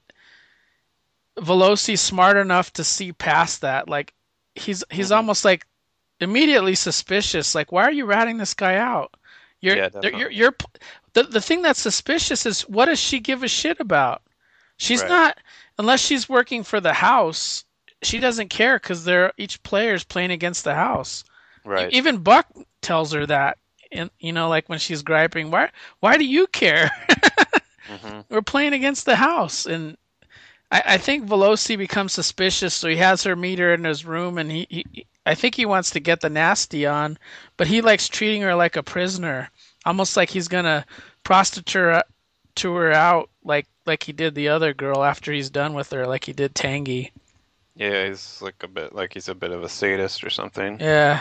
Veloci's smart enough to see past that. Like he's he's mm-hmm. almost like immediately suspicious. Like, why are you ratting this guy out? You're,
yeah,
you're, you're, the the thing that's suspicious is what does she give a shit about? She's right. not, unless she's working for the house, she doesn't care because they're each player's playing against the house.
Right.
Even Buck tells her that, and you know, like when she's griping, why why do you care? mm-hmm. We're playing against the house, and I, I think Veloci becomes suspicious, so he has her meet her in his room, and he, he I think he wants to get the nasty on, but he likes treating her like a prisoner, almost like he's gonna prostitute her, to her out, like like he did the other girl after he's done with her, like he did Tangy.
Yeah, he's like a bit like he's a bit of a sadist or something.
Yeah.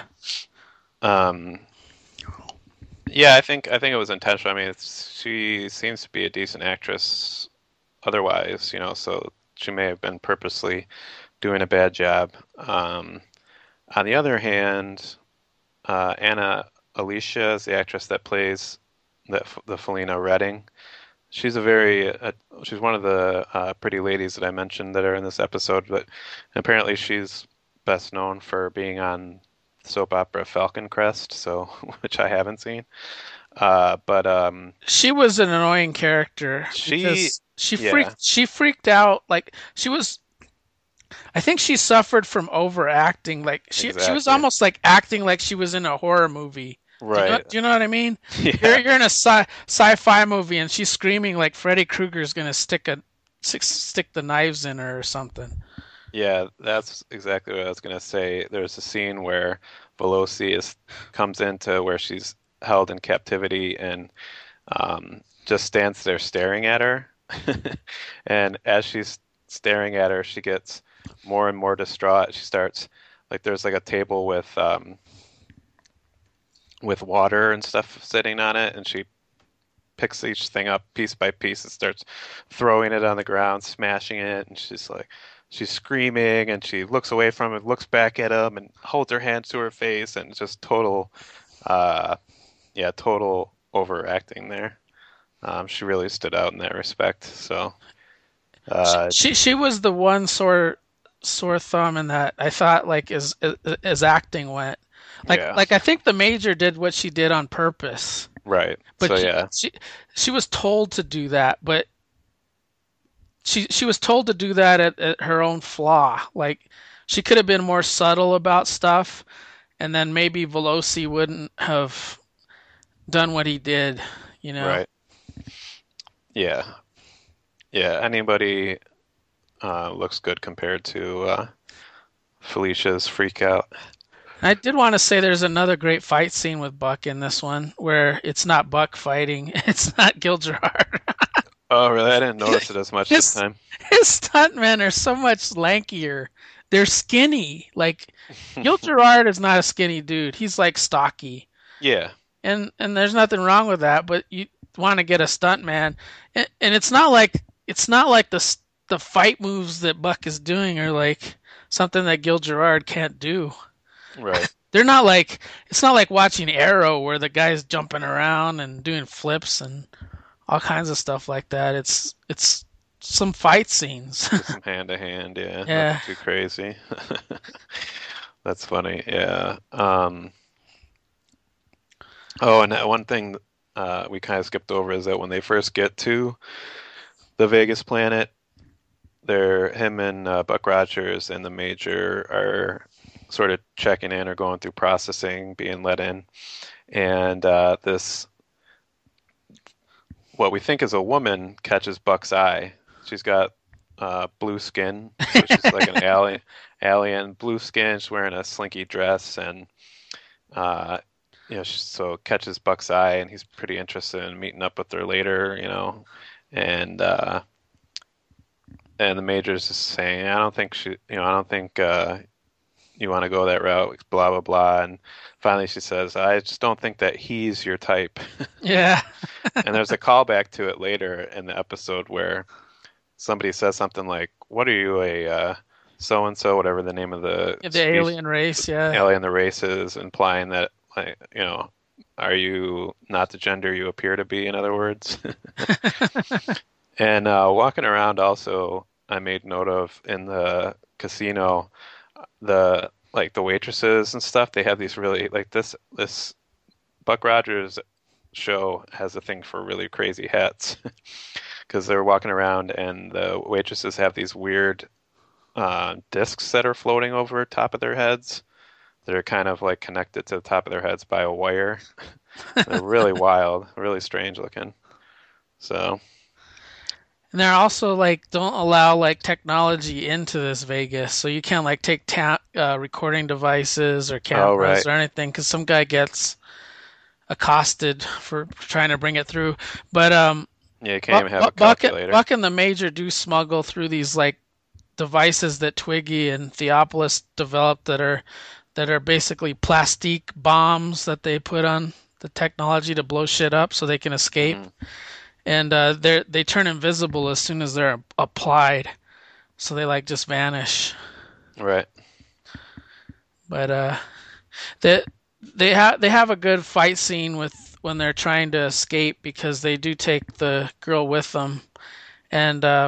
Um. Yeah, I think I think it was intentional. I mean, it's, she seems to be a decent actress, otherwise, you know, so she may have been purposely doing a bad job. Um. On the other hand, uh, Anna Alicia is the actress that plays the, the Felina Redding. She's a very, uh, she's one of the uh, pretty ladies that I mentioned that are in this episode, but apparently she's best known for being on soap opera Falcon Crest, so which I haven't seen. Uh, but um,
she was an annoying character.
She
she
yeah.
freaked she freaked out. Like she was. I think she suffered from overacting. Like she,
exactly.
she was almost like acting like she was in a horror movie.
Right.
Do you know, do you know what I mean?
Yeah.
You're, you're in a sci, sci-fi movie and she's screaming like Freddy Krueger's gonna stick a stick the knives in her or something.
Yeah, that's exactly what I was gonna say. There's a scene where Veloci is comes into where she's held in captivity and um, just stands there staring at her, and as she's staring at her, she gets more and more distraught. She starts like there's like a table with um with water and stuff sitting on it, and she picks each thing up piece by piece and starts throwing it on the ground, smashing it, and she's like she's screaming, and she looks away from it, looks back at him, and holds her hands to her face, and just total uh yeah total overacting there. Um she really stood out in that respect. So uh
she, she she was the one sore sore thumb in that I thought like as as acting went. Like
Yeah.
like I think the Major did what she did on purpose.
Right.
But
So
she,
yeah.
she she was told to do that, but she she was told to do that at, at her own flaw. Like she could have been more subtle about stuff, and then maybe Veloci wouldn't have done what he did. You know.
Right. Yeah. Yeah. Anybody uh, looks good compared to uh, Felicia's freak out.
I did want to say there's another great fight scene with Buck in this one where it's not Buck fighting, it's not Gil Gerard.
Oh, really? I didn't notice it as much
His,
this time.
his stuntmen are so much lankier. They're skinny. Like Gil Gerard is not a skinny dude. He's like stocky.
Yeah.
And and there's nothing wrong with that, but you want to get a stuntman, and, and it's not like it's not like the the fight moves that Buck is doing are like something that Gil Gerard can't do.
Right.
They're not like it's not like watching Arrow where the guy's jumping around and doing flips and all kinds of stuff like that. It's it's some fight scenes.
Some hand to hand, yeah.
Yeah.
Nothing too crazy. That's funny, yeah. Um, oh, and that one thing uh, we kind of skipped over is that when they first get to the Vegas planet, they're him and uh, Buck Rogers and the Major are sort of checking in or going through processing, being let in, and uh, this what we think is a woman catches Buck's eye. She's got uh, blue skin, so she's like an alien, alien blue skin. She's wearing a slinky dress, and uh, you know, she, so catches Buck's eye, and he's pretty interested in meeting up with her later, you know, and uh, and the Major's just saying, I don't think she, you know, I don't think uh, you want to go that route, blah blah blah, and finally she says, I just don't think that he's your type.
Yeah.
And there's a callback to it later in the episode where somebody says something like, what are you, a uh, so-and-so, whatever the name of the
The
species,
alien race, yeah.
alien the race is, implying that, like, you know, are you not the gender you appear to be, in other words? And uh, walking around also, I made note of in the casino, the like the waitresses and stuff, they have these really, like this, this Buck Rogers show has a thing for really crazy hats because they're walking around and the waitresses have these weird uh, discs that are floating over top of their heads. They're kind of like connected to the top of their heads by a wire. They're really wild, really strange looking. So,
and they're also like don't allow like technology into this Vegas, so you can't like take ta- uh, recording devices or cameras
oh, right.
or anything because some guy gets accosted for trying to bring it through. But um,
yeah, you can't even have a
Buck,
calculator.
Buck and the Major do smuggle through these like devices that Twiggy and Theopolis developed that are that are basically plastic bombs that they put on the technology to blow shit up so they can escape.
Mm-hmm.
And uh, they they turn invisible as soon as they're applied, so they like just vanish.
Right.
But uh, they they have they have a good fight scene with when they're trying to escape because they do take the girl with them, and uh,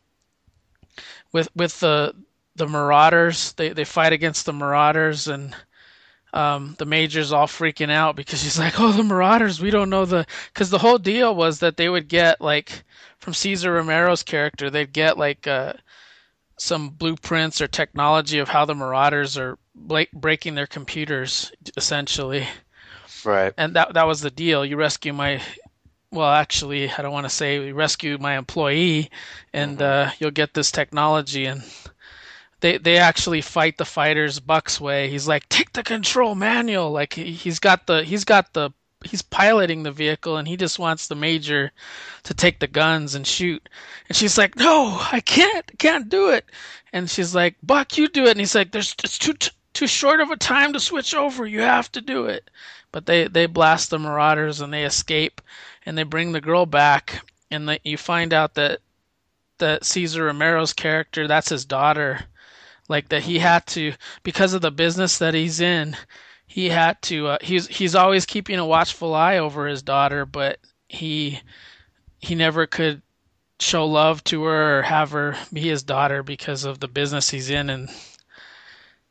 with with the the Marauders, they they fight against the Marauders, and um, the Major's all freaking out because she's like, "Oh, the Marauders, we don't know the," because the whole deal was that they would get like from Cesar Romero's character, they'd get like uh, some blueprints or technology of how the Marauders are like breaking their computers, essentially.
Right.
And that that was the deal. You rescue my, well, actually, I don't want to say you rescue my employee, and
Mm-hmm.
uh, you'll get this technology. And they they actually fight the fighters Buck's way. He's like, take the control manual. Like he, he's got the he's got the he's piloting the vehicle, and he just wants the Major to take the guns and shoot. And she's like, no, I can't, I can't do it. And she's like, Buck, you do it. And he's like, there's it's too too short of a time to switch over. You have to do it. But they they blast the Marauders and they escape, and they bring the girl back, and the, you find out that that Cesar Romero's character, that's his daughter. Like that he had to, because of the business that he's in, he had to. Uh, he's he's always keeping a watchful eye over his daughter, but he he never could show love to her or have her be his daughter because of the business he's in, and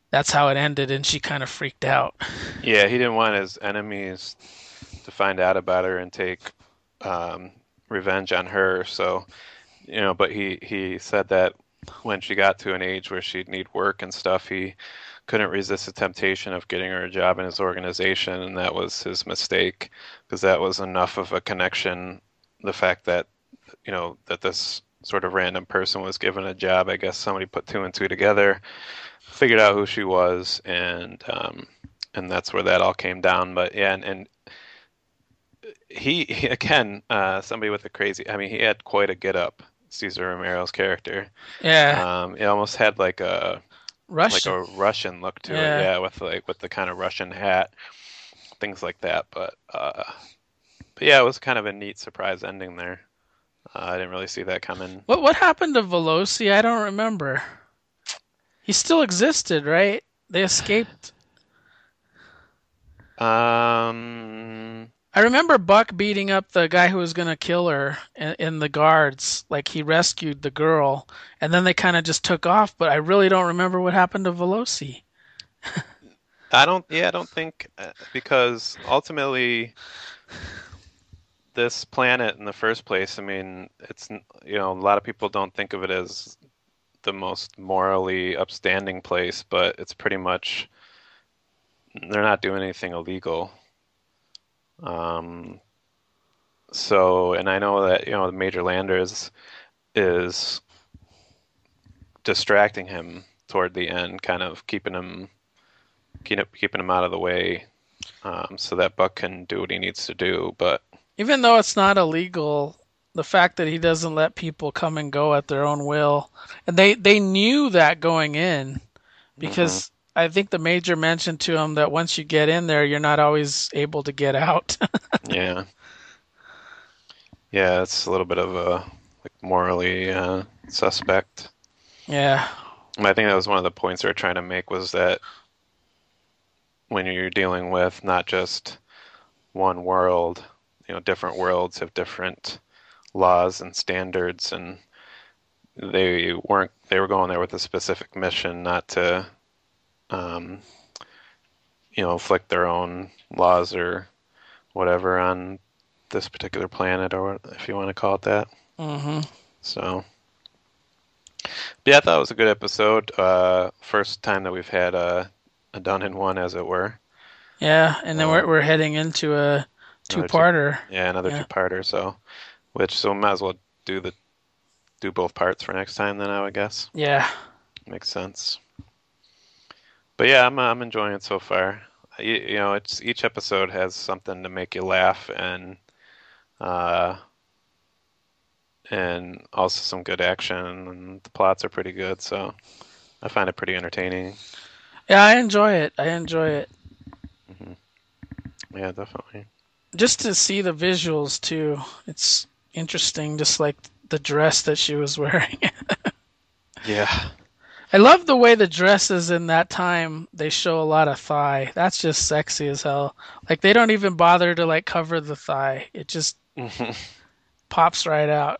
that's how it ended, and she kind of freaked out.
Yeah, he didn't want his enemies to find out about her and take um, revenge on her. So, you know, but he he said that when she got to an age where she'd need work and stuff, he couldn't resist the temptation of getting her a job in his organization, and that was his mistake because that was enough of a connection. The fact that, you know, that this sort of random person was given a job, I guess somebody put two and two together, figured out who she was, and um, and that's where that all came down. But yeah, and, and he, he again, uh, somebody with a crazy. I mean, he had quite a get up. Cesar Romero's character.
Yeah,
Um, it almost had like a like
Russian.
a Russian look to
Yeah.
it. Yeah, with like with the kind of Russian hat, things like that. But uh, but yeah, it was kind of a neat surprise ending there. Uh, I didn't really see that coming.
What what happened to Veloci? I don't remember. He still existed, right? They escaped.
Um,
I remember Buck beating up the guy who was going to kill her in, in the guards. Like he rescued the girl, and then they kind of just took off. But I really don't remember what happened to Veloci.
I don't. Yeah, I don't think uh, because ultimately this planet in the first place. I mean, it's you know a lot of people don't think of it as the most morally upstanding place, but it's pretty much they're not doing anything illegal. Um, so, and I know that you know the Major Landers is distracting him toward the end, kind of keeping him keep, keeping him out of the way, um, so that Buck can do what he needs to do. But
Even though it's not illegal, the fact that he doesn't let people come and go at their own will, and they they knew that going in, because
mhm.
I think the major mentioned to him that once you get in there, you're not always able to get out.
Yeah, yeah, it's a little bit of a like morally uh, suspect.
Yeah.
And I think that was one of the points they were trying to make was that when you're dealing with not just one world, you know, different worlds have different laws and standards, and they weren't they were going there with a specific mission, not to, um, you know, inflict their own laws or whatever on this particular planet, or what- if you want to call it that.
hmm
So, but yeah, I thought it was a good episode. Uh, first time that we've had a, a done in one, as it were.
Yeah, and then we're
Um,
we're heading into a
another two,
two-parter.
yeah, another
Yeah.
two-parter. So, which so we might as well do the do both parts for next time. Then I would guess
Yeah.
makes sense. But yeah, I'm I'm enjoying it so far. You, you know, it's each episode has something to make you laugh and uh and also some good action, and the plots are pretty good. So I find it pretty entertaining.
Yeah, I enjoy it. I enjoy it.
Hmm. Yeah, definitely.
Just to see the visuals too. It's interesting, just like the dress that she was wearing.
Yeah.
I love the way the dresses in that time, they show a lot of thigh. That's just sexy as hell. Like they don't even bother to like cover the thigh. It just pops right out.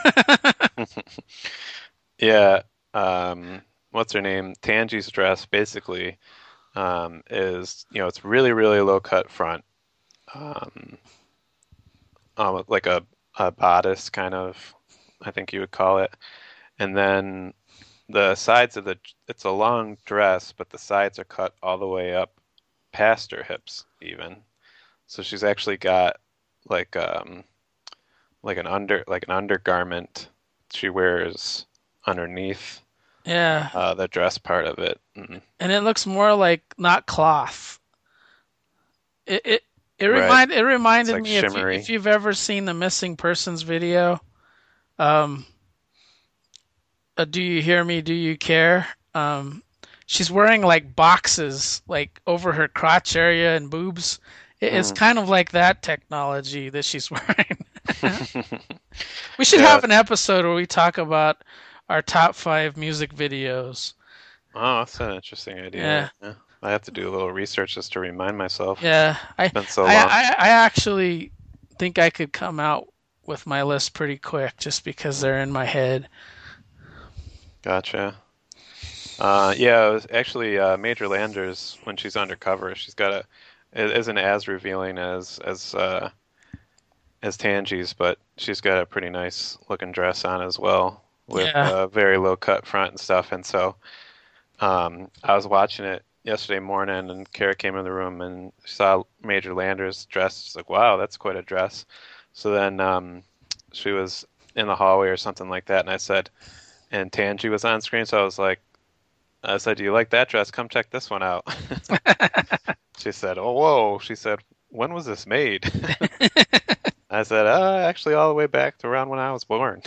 Yeah. Um, what's her name? Tangi's dress basically um, is, you know, it's really, really low cut front, um, um, like a, a bodice kind of, I think you would call it. And then the sides of the, it's a long dress, but the sides are cut all the way up past her hips even. So she's actually got like um like an under like an undergarment she wears underneath
Yeah.
uh the dress part of it. Mm.
And it looks more like not cloth. It it it
Right.
remind it
It's
reminded
like
me if you
shimmery.
if you've ever seen the missing persons video, um uh, Do You Hear Me? Do You Care? Um, she's wearing like boxes like over her crotch area and boobs. It- It's
Mm.
kind of like that technology that she's wearing. We should
Yeah.
have an episode where we talk about our top five music videos.
Oh, that's an interesting
Yeah,
idea. Yeah. I have to do a little research just to remind myself.
yeah. I,
It's been so
I,
long.
I, I actually think I could come out with my list pretty quick just because they're in my head.
Gotcha. Uh, yeah, it was actually uh, Major Landers when she's undercover. She's got a it isn't as revealing as as uh, as Tangi's, but she's got a pretty nice looking dress on as well, with
Yeah.
a very low cut front and stuff. And so um, I was watching it yesterday morning, and Kara came in the room and saw Major Landers dress. She's like, "Wow, that's quite a dress." So then um, she was in the hallway or something like that, and I said, and Tangi was on screen, so I was like. I said, "Do you like that dress? Come check this one out." She said, "Oh, whoa." She said, "When was this made?" I said, uh, "Actually, all the way back to around when I was born."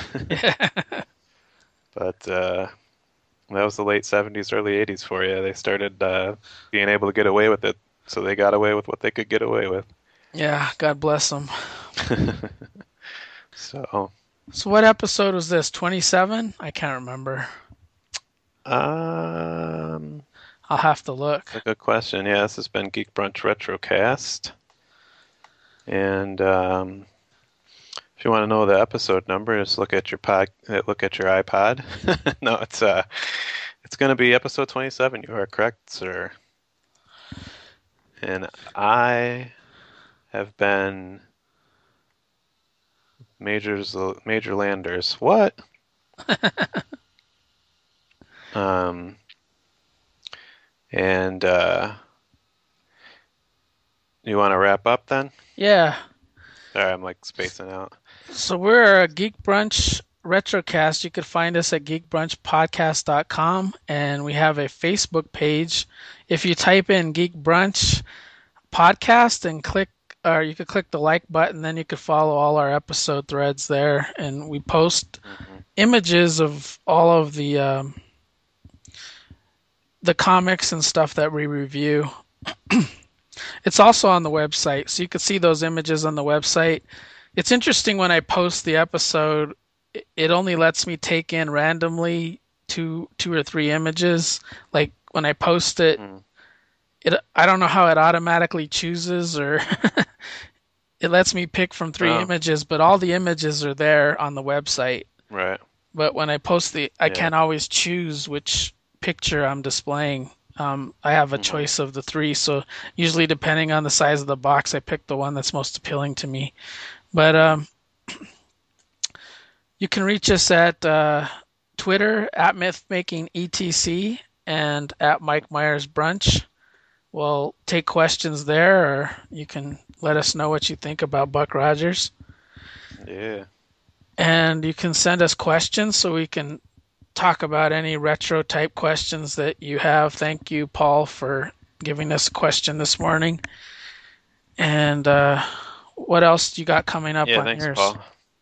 But uh, that was the late seventies, early eighties for you. They started uh, being able to get away with it, so they got away with what they could get away with.
Yeah, God bless them.
So,
So what episode was this? twenty-seven? I can't remember.
um,
I'll have to look.
a good question. Yeah, this has been Geek Brunch Retrocast. And um, if you want to know the episode number, just look at your pod, look at your iPod. No, it's uh, it's going to be episode twenty-seven. You are correct, sir. And I have been Major's Major Landers. What? um, and uh, you want to wrap up then?
Yeah.
Sorry, I'm like spacing out.
So we're a Geek Brunch Retrocast. You could find us at geek brunch podcast dot com, and we have a Facebook page. If you type in Geek Brunch Podcast and click, or you could click the like button, then you could follow all our episode threads there, and we post
Mm-hmm.
images of all of the um, the comics and stuff that we review. It's also on the website, so you can see those images on the website. It's interesting when I post the episode, it only lets me take in randomly two two or three images. Like when I post it,
Mm.
it I don't know how it automatically chooses, or it lets me pick from three
Oh.
images, but all the images are there on the website.
Right.
But when I post the, I
Yeah.
can't always choose which picture I'm displaying. Um, I have a
Mhm.
choice of the three, so usually depending on the size of the box, I pick the one that's most appealing to me. But um, you can reach us at uh, Twitter at MythmakingETC and at Mike Myers Brunch. We'll take questions there, or you can let us know what you think about Buck Rogers.
Yeah.
And you can send us questions so we can talk about any retro type questions that you have. Thank you, Paul, for giving us a question this morning. And uh, what else you got coming up
Yeah,
on
thanks,
yours?
Paul.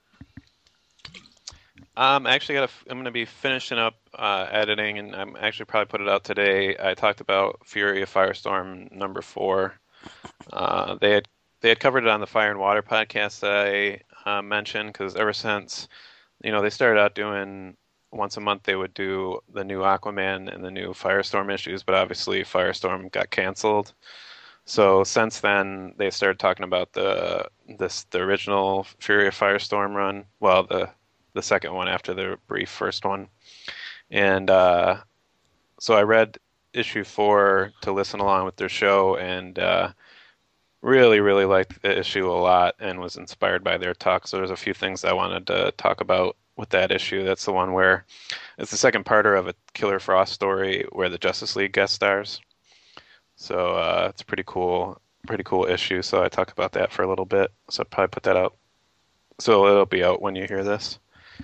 Um, actually, got I'm going to be finishing up uh, editing, and I'm actually probably put it out today. I talked about Fury of Firestorm number four. Uh, they had they had covered it on the Fire and Water podcast that I uh, mentioned, because ever since, you know, they started out doing once a month they would do the new Aquaman and the new Firestorm issues, but obviously Firestorm got canceled. So since then, they started talking about the this the original Fury of Firestorm run. Well, the the second one after the brief first one, and uh, so I read issue four to listen along with their show, and uh, really, really liked the issue a lot, and was inspired by their talk. So there's a few things I wanted to talk about with that issue. That's the one where it's the second parter of a Killer Frost story where the Justice League guest stars. So uh, it's pretty cool, pretty cool issue. So I talk about that for a little bit. So I'll probably put that out. So it'll be out when you hear this.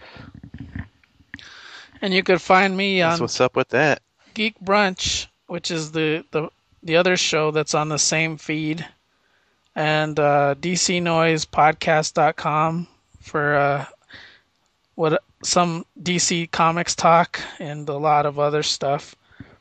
And you could find me
That's
on
what's up with that.
Geek Brunch, which is the, the, the other show that's on the same feed, and uh, D C Noise Podcast dot com for uh, what some D C Comics talk and a lot of other stuff.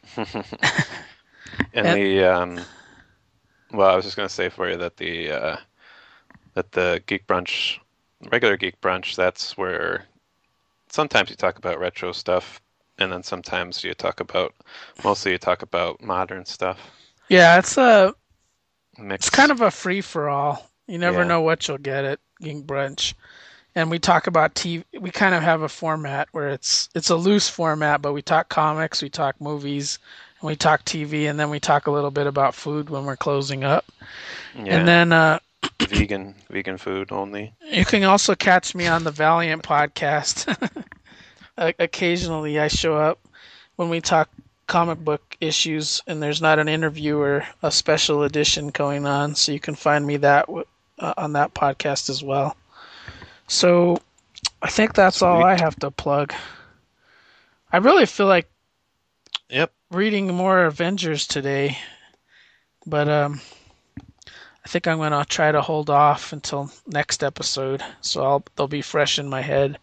And,
And-
the um, well, I was just gonna say for you that the uh, that the Geek Brunch, regular Geek Brunch, that's where sometimes you talk about retro stuff, and then sometimes you talk about, mostly you talk about modern stuff.
Yeah, it's a
Mix.
it's kind of a free for all. You never
Yeah.
know what you'll get at Geek Brunch. and we talk about T V. We kind of have a format where it's it's a loose format, but we talk comics, we talk movies, and we talk T V, and then we talk a little bit about food when we're closing up.
Yeah.
And then uh,
vegan vegan food only.
You can also catch me on the Valiant podcast. Occasionally, I show up when we talk comic book issues, and there's not an interview or a special edition going on, so you can find me that uh, on that podcast as well. So I think that's Sweet. all I have to plug. I really feel like
yep.
reading more Avengers today, but um, I think I'm going to try to hold off until next episode, so I'll, they'll be fresh in my head.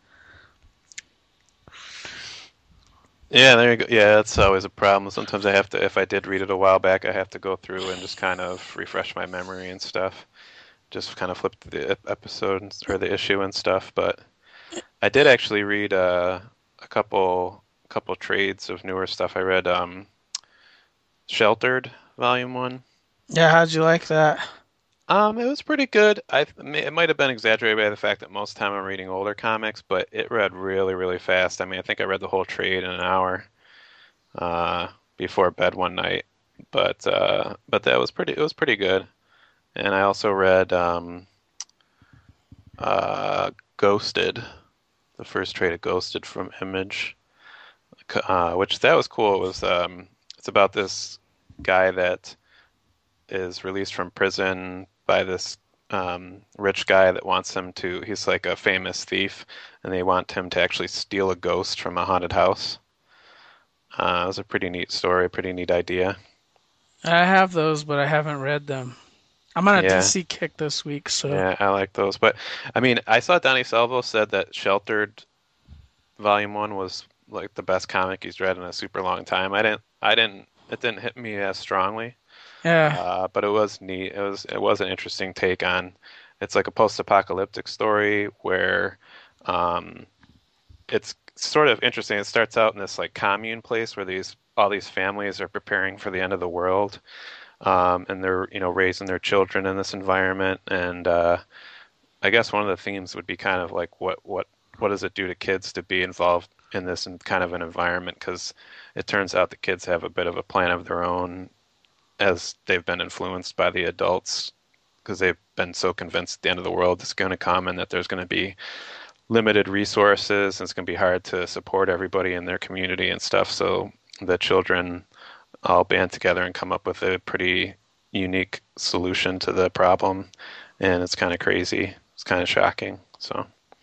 Yeah, there you go. Yeah, that's always a problem. Sometimes I have to, if I did read it a while back, I have to go through and just kind of refresh my memory and stuff. Just kind of flip the episode or the issue and stuff. But I did actually read uh, a couple couple trades of newer stuff. I read um, Sheltered, Volume One.
Yeah, how'd you like that?
Um, it was pretty good. I it might have been exaggerated by the fact that most of the time I'm reading older comics, but it read really, really fast. I mean, I think I read the whole trade in an hour uh, before bed one night. But uh, but that was pretty. It was pretty good. And I also read um, uh, Ghosted, the first trade of Ghosted from Image, uh, which that was cool. It was um, it's about this guy that is released from prison by this um, rich guy that wants him to, he's like a famous thief, and they want him to actually steal a ghost from a haunted house. Uh, it was a pretty neat story, pretty neat idea.
I have those, but I haven't read them. I'm on a
yeah.
D C kick this week, so...
Yeah, I like those. But, I mean, I saw Donnie Salvo said that Sheltered Volume one was like the best comic he's read in a super long time. I didn't, I didn't, it didn't hit me as strongly.
Yeah,
uh, but it was neat. It was it was an interesting take on. It's like a post-apocalyptic story where, um, it's sort of interesting. It starts out in this like commune place where these all these families are preparing for the end of the world, um, and they're you know raising their children in this environment. And uh, I guess one of the themes would be kind of like what what what does it do to kids to be involved in this kind of an environment? Because it turns out the kids have a bit of a plan of their own, as they've been influenced by the adults, because they've been so convinced at the end of the world is going to come and that there's going to be limited resources and it's going to be hard to support everybody in their community and stuff. So the children all band together and come up with a pretty unique solution to the problem. And it's kind of crazy. It's kind of shocking. So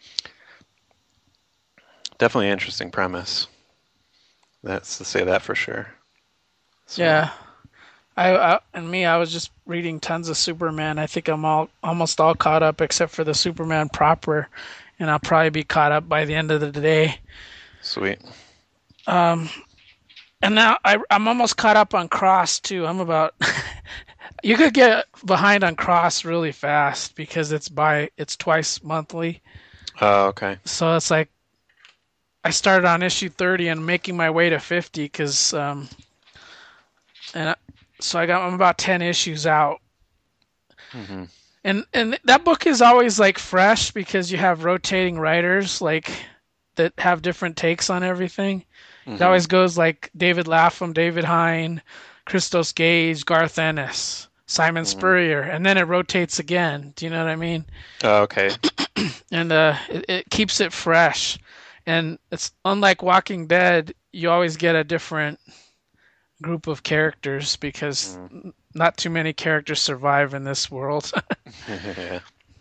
definitely an interesting premise. That's to say that for sure. So.
Yeah. I, I and me, I was just reading tons of Superman. I think I'm all almost all caught up except for the Superman proper, and I'll probably be caught up by the end of the day.
Sweet.
Um, and now I, I'm almost caught up on Cross too. I'm about. You could get behind on Cross really fast because it's by it's twice monthly.
Oh, okay.
So it's like I started on issue thirty and making my way to fifty because um, and. I, So I got I'm about ten issues out,
mm-hmm.
and and that book is always like fresh because you have rotating writers like that have different takes on everything. Mm-hmm. It always goes like David Lapham, David Hine, Christos Gage, Garth Ennis, Simon mm-hmm. Spurrier, and then it rotates again. Do you know what I mean?
Oh, okay.
And uh, it, it keeps it fresh, and it's unlike Walking Dead. You always get a different group of characters because mm. not too many characters survive in this world.
yeah.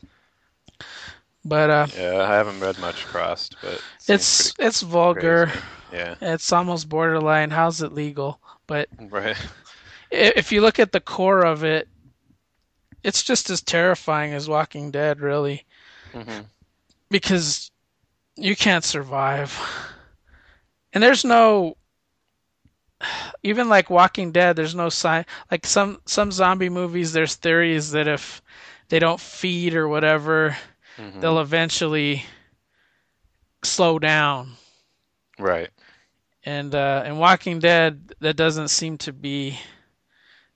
But uh,
yeah, I haven't read much Crossed, but it
it's it's vulgar.
Crazy. Yeah,
it's almost borderline. How's it legal? But
right.
if you look at the core of it, it's just as terrifying as Walking Dead, really,
mm-hmm.
because you can't survive, and there's no. Even like Walking Dead, there's no sign. Like some some zombie movies, there's theories that if they don't feed or whatever, mm-hmm. they'll eventually slow down.
Right.
And uh, in Walking Dead, that doesn't seem to be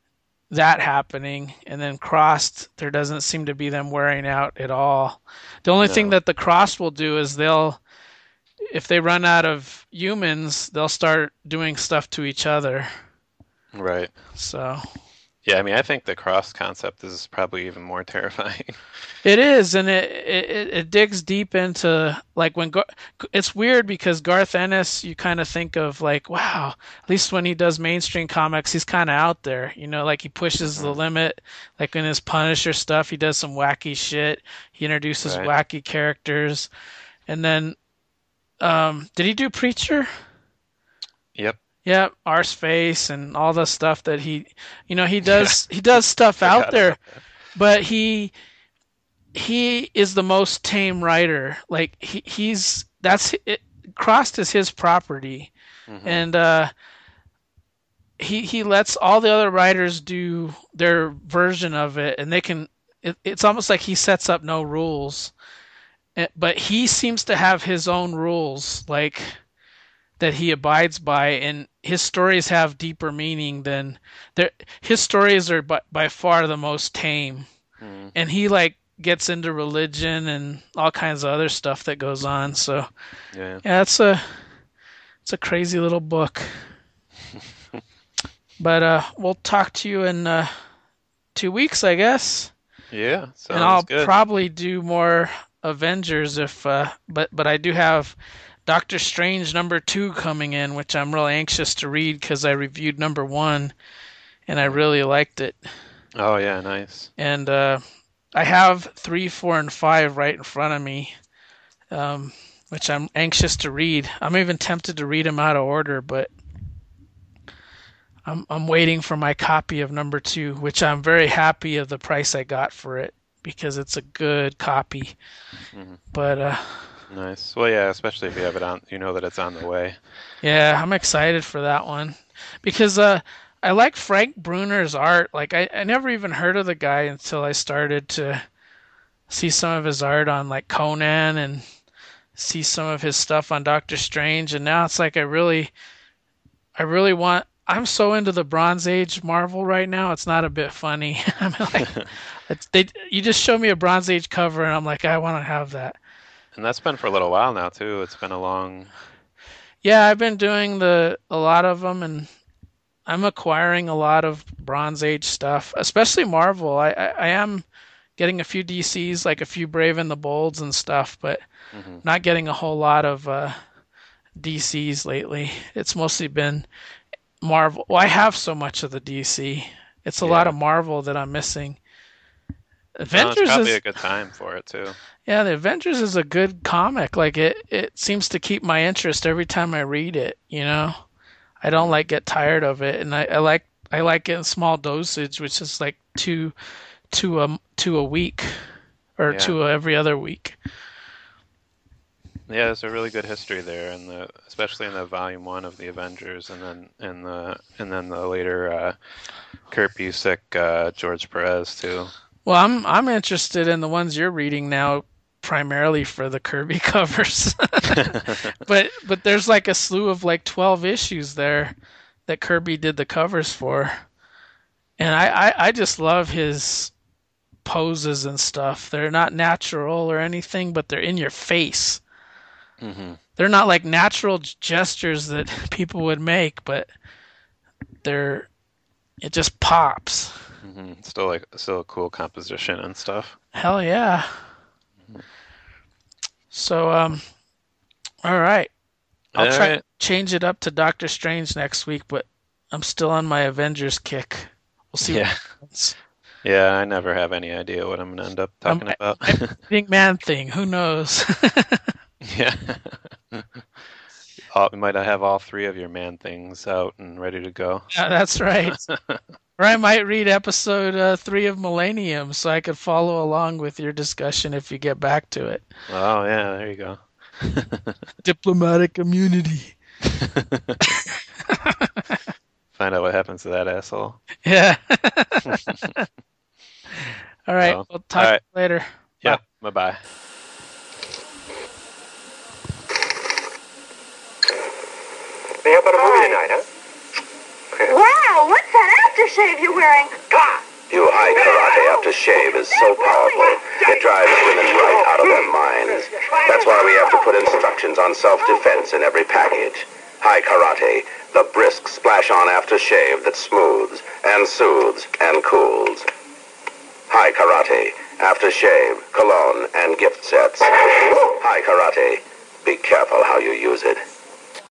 that happening, and then Crossed, there doesn't seem to be them wearing out at all. The only
No.
thing that the Crossed will do is they'll, if they run out of humans, they'll start doing stuff to each other.
Right.
So
Yeah, I mean, I think the cross concept is probably even more terrifying.
it is, and it it, it digs deep into, like, when Gar- it's weird because Garth Ennis, you kind of think of like, wow, at least when he does mainstream comics, he's kind of out there, you know, like he pushes
Mhm.
the limit. Like in his Punisher stuff, he does some wacky shit. He introduces
Right.
wacky characters, and then, um, did he do Preacher?
Yep.
Yeah, Arseface and all the stuff that he, you know, he does he does stuff out
Forgot
there,
about that.
but he he is the most tame writer. Like he he's that's it, Crossed is his property,
Mhm.
and uh, he he lets all the other writers do their version of it, and they can. It, it's almost like he sets up no rules, Eh, but he seems to have his own rules, like that he abides by, and his stories have deeper meaning than their. His stories are by, by far the most tame,
Mhm.
and he like gets into religion and all kinds of other stuff that goes on. So
Yeah.
yeah, it's a it's a crazy little book. But uh, we'll talk to you in uh, two weeks, I guess,
Yeah. Sounds
and I'll
good.
probably do more Avengers if. Uh, but but I do have Doctor Strange number two coming in, which I'm real anxious to read because I reviewed number one and I really liked it.
Oh yeah, nice.
And uh, I have three, four, and five right in front of me, um, which I'm anxious to read. I'm even tempted to read them out of order, but I'm I'm waiting for my copy of number two, which I'm very happy of the price I got for it because it's a good copy.
Mhm.
But uh,
Nice. Well, yeah, especially if you have it on, you know that it's on the way.
yeah, I'm excited for that one because uh, I like Frank Bruner's art. Like I, I never even heard of the guy until I started to see some of his art on like Conan and see some of his stuff on Doctor Strange, and now it's like I really, I really want. I'm so into the Bronze Age Marvel right now. It's not a bit funny. I'm like, it's, they you just show me a Bronze Age cover, and I'm like, I want to have that.
And that's been for a little while now too. It's been a long.
Yeah, I've been doing the a lot of them, and I'm acquiring a lot of Bronze Age stuff, especially Marvel. I, I, I am getting a few D Cs, like a few Brave and the Bolds and stuff, but
Mhm.
not getting a whole lot of uh, D Cs lately. It's mostly been Marvel. Well, I have so much of the D C. It's a lot
Yeah.
of Marvel that I'm missing.
No, it's
Avengers
probably
is
a good time for it too.
yeah, the Avengers is a good comic. Like it, it seems to keep my interest every time I read it. You know, I don't like get tired of it, and I, I like I like it in small dosage, which is like two, two a two a week, or
Yeah.
two every other week.
Yeah, there's a really good history there, and the especially in the volume one of the Avengers, and then in the and then the later uh, Kurt Busiek, uh, George Perez too.
Well, I'm I'm interested in the ones you're reading now, primarily for the Kirby covers. but but there's like a slew of like twelve issues there that Kirby did the covers for, and I I, I just love his poses and stuff. They're not natural or anything, but they're in your face.
hmm
They're not like natural gestures that people would make, but they're it just pops.
hmm Still like still a cool composition and stuff.
Hell yeah. So um all right. I'll
All
try
right.
to change it up to Doctor Strange next week, but I'm still on my Avengers kick. We'll see
Yeah.
what happens.
Yeah, I never have any idea what I'm gonna end up talking
Um,
about.
Big man thing, who knows?
Yeah. all, might I have all three of your man things out and ready to go?
Yeah, that's right. Or I might read episode uh, three of Millennium so I could follow along with your discussion if you get back to it.
Oh yeah, there you go.
Diplomatic immunity.
Find out what happens to that asshole.
Yeah. All right.
Well,
We'll talk
all right.
later.
Yeah. Bye bye.
How about a movie tonight, huh?
Wow, what's that after aftershave you wearing?
Ha! New High Karate Aftershave is so powerful, it drives women right out of their minds. That's why we have to put instructions on self-defense in every package. High Karate, the brisk splash-on aftershave that smooths and soothes and cools. High Karate, aftershave, cologne, and gift sets. High Karate, be careful how you use it.